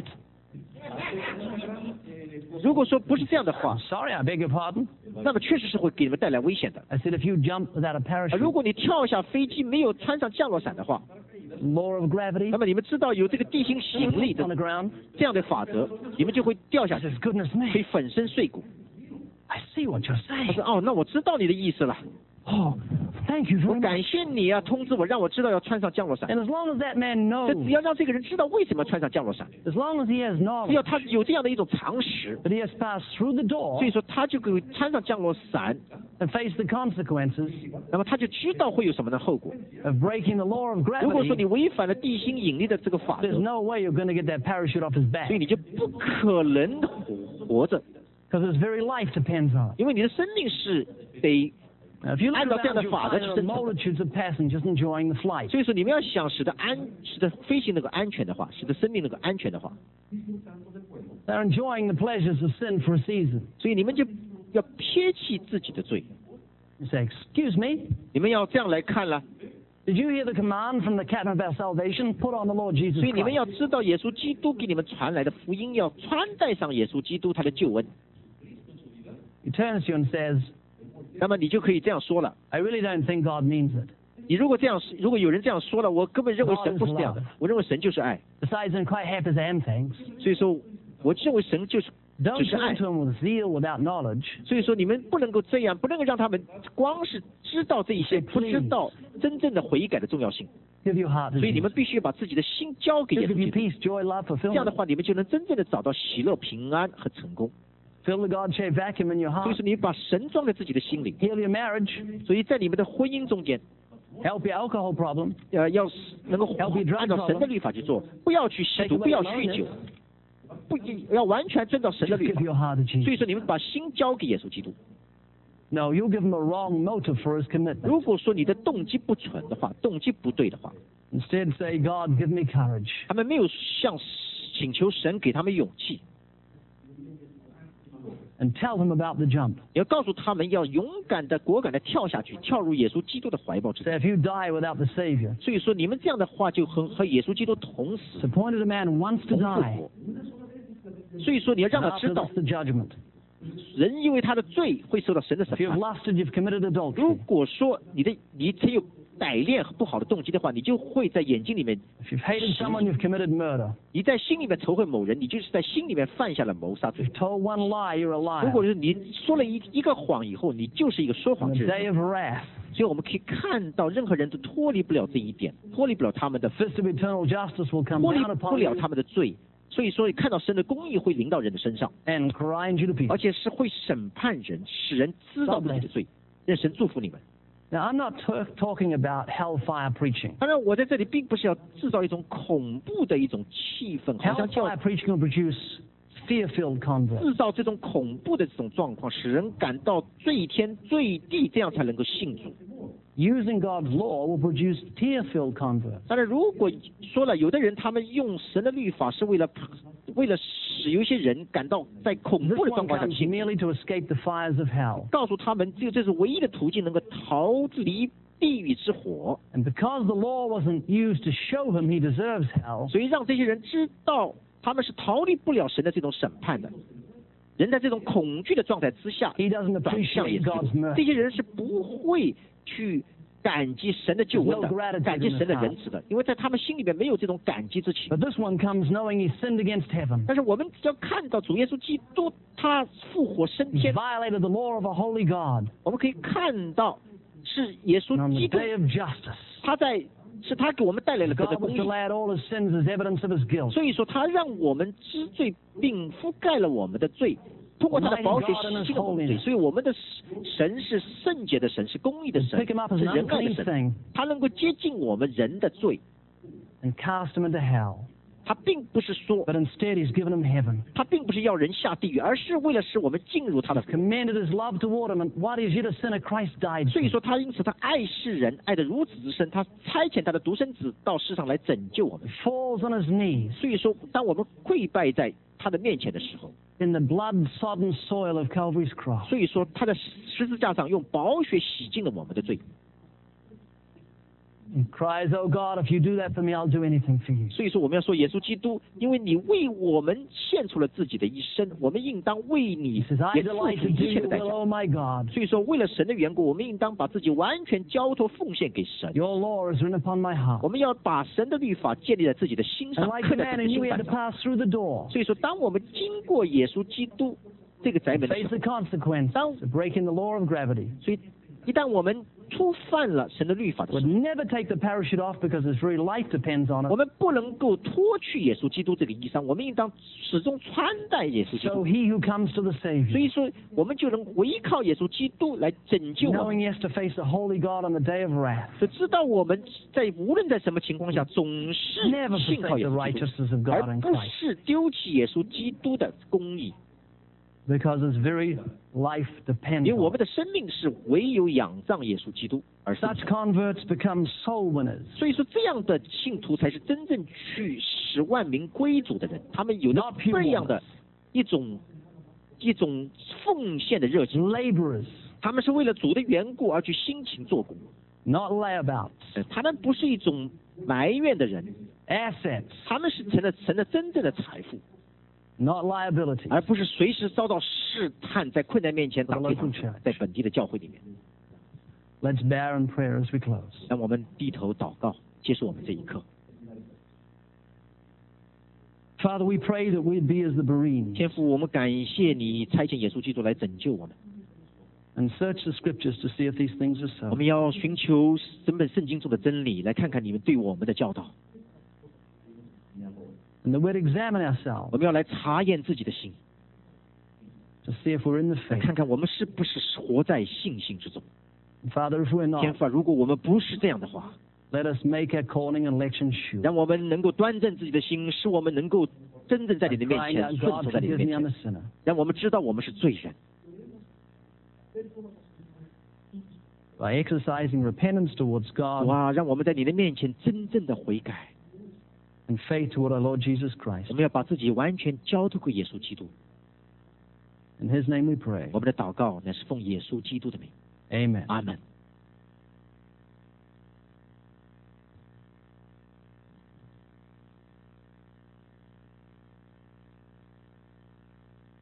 如果说不是这样的话， Sorry, I beg your pardon. 那么确实是会给你们带来危险的。 I said if you jump without a 如 parachute, 果你跳下飞机没有穿上降落伞的话， law of gravity 那么你们知道有这个地心吸引力 on 的 the ground. 这样的法则，你们就会掉下 I 去， says, goodness 可以 me, 粉身碎骨。 I see what you're 他 saying. 说哦，那我知道你的意思了， Oh, thank you 我 very 感 much. 谢你啊，通知我，让我知道要穿上降落伞。 And as long as that man 这只 knows, 要让这个人知道为什么要穿上降落伞， as long as he has 只要 knowledge 他有这样的一种常识， that he has passed through the 所以 door 说他就可以穿上降落伞， and face the consequences 那么他就知道会有什么的后果。 of breaking the law of 如果说你 gravity, 违反了地心引力的这个法 there's 则， no way you're going to get that parachute off his 所以 back 你就不可能活着， because his very life depends on it. 因为你的生命是得。 Now, if you look 按照这样的 around, you'll 法则 find 去 there are 生存。 multitudes of passengers enjoying the flight. 所以说你们要想使得飞行能够安全的话，使得生命能够安全的话， They're enjoying the pleasures of sin for a season. 所以你们就要撇弃自己的罪。 You say, excuse me, 你们要这样来看了， did you hear the command from the captain of our salvation? Put on the Lord Jesus 所以你们 Christ. 要知道耶稣基督给你们传来的福音，要穿戴上耶稣基督他的救恩。 He turns to you and says, 那么你就可以这样说了， I really don't think God means it. 你如果有人这样说了，我根本认为神不是这样的，我认为神就是爱。 Besides, I'm quite happy as I am, thanks. 所以说，我认为神就是 Don't 是爱 turn。to him with zeal without knowledge. 所以说，你们不能够这样，不能够让他们光是知道这一些，不知道真正的悔改的重要性。 Give your heart to 所以你 Jesus. 们必须把自己的心交给耶 He'll 稣 give 基 you 督。 peace, joy, love, 这样的 fulfillment. 话，你们就能真正的找到喜乐、平安和成功。 Fill the God-shaped vacuum in your 所以 heart. 说，你把神装在自己的心里。 Heal your marriage. 所以在你们的婚姻中间， Help your alcohol problem. 要能够 Help you drug 按照神的律法去做，不要去吸毒，不要酗酒，不要完全遵照神的 Just 律 give 法。 your heart to 所以 Jesus. 说，你们把心交给耶稣基督。 No, you'll give him a wrong motive for his commitment. 如果说你的动机不纯的话，动机不对的话， Instead, say, God, give me courage. 他们没有请求神给他们勇气。 And tell them about the jump. 你要告诉他们要勇敢的、果敢的跳下去，跳入耶稣基督的怀抱之中。 Say, if you die without the Savior, 所以说，你们这样的话就和耶稣基督同死 it's appointed a man once to 同复 die. 活。所以说，你要让 And 他知 after 道 that's，the judgment. 人因为他的罪会受到神的审 If you've 判。 lusted, you've committed 如 adultery. 果说你曾有歹恋和不好的动机的话，你就会在眼睛里面， If you've hated someone, you've committed murder. 你在心里面仇恨某人，你就是在心里面犯下了谋杀 If 罪。 you've told one lie, you're a 如果 liar. 是你说了一个谎以后，你就是一个说 On 谎 the 之人。 day of wrath, 所以我们可以看到，任何人都脱离不了这一点，脱离不了他们的 fist of eternal justice will come 脱离 down 不 upon 了 you 他们的罪。所以说，看到神的公义会临到人的身上， and grind you to 而 pieces. 且是会审判人，使人知道自己的罪。愿神祝福你们。 Now, I'm not talking about hellfire preaching. 当然，我在这里并不是要制造一种恐怖的一种气氛，好像就 Hellfire 要 preaching will produce fear-filled converts. 制造这种恐怖的这种状况，使人感到罪天罪地，这样才能够信主。 Using God's law will produce tear-filled converts. 当然，如果说了，有的人他们用神的律法是为了使有一些人感到在恐 This 怖的 one 状况下 comes 信， merely to escape the fires of hell. 告诉他们只有这是唯一的途径，能够逃离地狱之火。 And because the law wasn't used to show him he deserves hell, 所以让这些人知道他们是逃离不了神的这种审判的。人在这种恐惧的状态之下， he doesn't 转向耶 appreciate 稣 God's 基督，这 mercy. 些人是不会去感激神的救恩 There's no gratitude 的，感激 in 神的 his 仁慈的，因为在他们心里面没有这种感激之情。 But this one comes knowing he sinned against heaven. 但是我们只要看到主耶稣基督他复活升 He 天， violated the law of a holy God. 我们可以看到是耶 And 稣 on 基 the 督， day of justice, 是他给我们带来了神的 God 公 was 义 to，lay out all his sins as evidence of his guilt. 所以说他让我们知罪，并覆盖了我们的罪。通过他的宝血洗净了我们的罪，所以我们的神是圣洁的神，是公义的神， Pick him up as 是 an 仁爱的 unclean 神， thing 他能够接近我们人的罪。 and cast him into hell. 他并不是说， But instead, he's given him heaven. 他并不是要人下地狱，而是为了使我们进入他的。 Commended his love toward him, and while he was yet a sinner, Christ died 所 for 以 him. 说他因此他爱世人，爱得如此之深，他差遣他的独生子到世上来拯救我们。 He falls on his knees 所以说，当我们跪拜在他的面前的时候， in the blood-sodden soil of Calvary's cross. 所以说他的十字架上用宝血洗净了我们的罪。 He cries, "Oh God, if you do that for me, I'll do anything for you." 所以说我们要说耶稣基督，因为你为我们献出了自己的一生，我们应当为你 He says, "I 也付 delight 出 to do 一切 your 的代 will, 价。 oh my God. 所以说，为了神的缘故，我们应当把自己完全交托奉献给神。 Your law is written upon my heart." 我们要把神的律法建立在自己的心 And 上， like 刻 the 在自 man 己 who 的 knew 心 he had 上 to。pass through the door 所以说，当我们经过耶稣基督这个宅门的时 face 候， the consequences of breaking the law of gravity, 所以一旦我们触犯了神的律法的 would 时候， never take the parachute off because his very life depends on 我 it. 们不能够脱去耶稣基督这个衣裳，我们应当始终穿戴耶稣基 So 督。 he who comes to the 所 Savior, 以说，我们就能依靠耶稣基督来拯救我们。 knowing he has to face the holy God on the day of wrath, 就知道我们在无论在什么情况下，总是 never 信靠 forsake 耶 the 稣基督， righteousness of God 而 in 不 Christ, 是丢弃耶稣基督的公义。 because his very life depends 因为我 on 们 it. 的生命是唯有仰仗耶稣基督而生 Such converts become soul winners, 所以说，这样的信徒才是真正去使万民归主的人。他们有着 Not pure 这样的一种奉献的热情， laborers, 他们是为了主的缘故而去辛勤做工。 not layabouts, 他们不是一种埋怨的人， assets, 他们是成了神的真正的财富， not liabilities. 而不是随时遭到试探，在困难面前打退堂 For the local 鼓 church. 在本地的教会里面。 Let's bear in prayer as we close. 让我们低头祷告，结束我们这一刻。 Father, we pray that we'd be as the Bereans 天父，我们感谢你差遣耶稣基督来拯救我们。 and search the scriptures to see if these things are 我 so. 们要寻求整本圣经中的真理，来看看你们对我们的教导。 And that we'd examine ourselves 我们要来查验自己的心， to see if we're in the 来 faith. 看看我们是不是活在信心之中。 And Father, if we're 天 not, 父啊，如果我们不是这样的话， let us make our calling and election sure. 让我们能够端正自己的心，使我们能够真正在你的面 Crying 前 out, 顺 God, 从在你的 forgive 面 me, I'm 前， a sinner. 让我们知道我们是罪人。 By exercising repentance towards 主 God 啊，让我们在你的面前真正的悔改， and faith toward our Lord Jesus Christ. 我们要把自己完全交托给耶稣基督。 In His name we pray. 我们的祷告乃是奉耶稣基督的名， Amen. 阿门。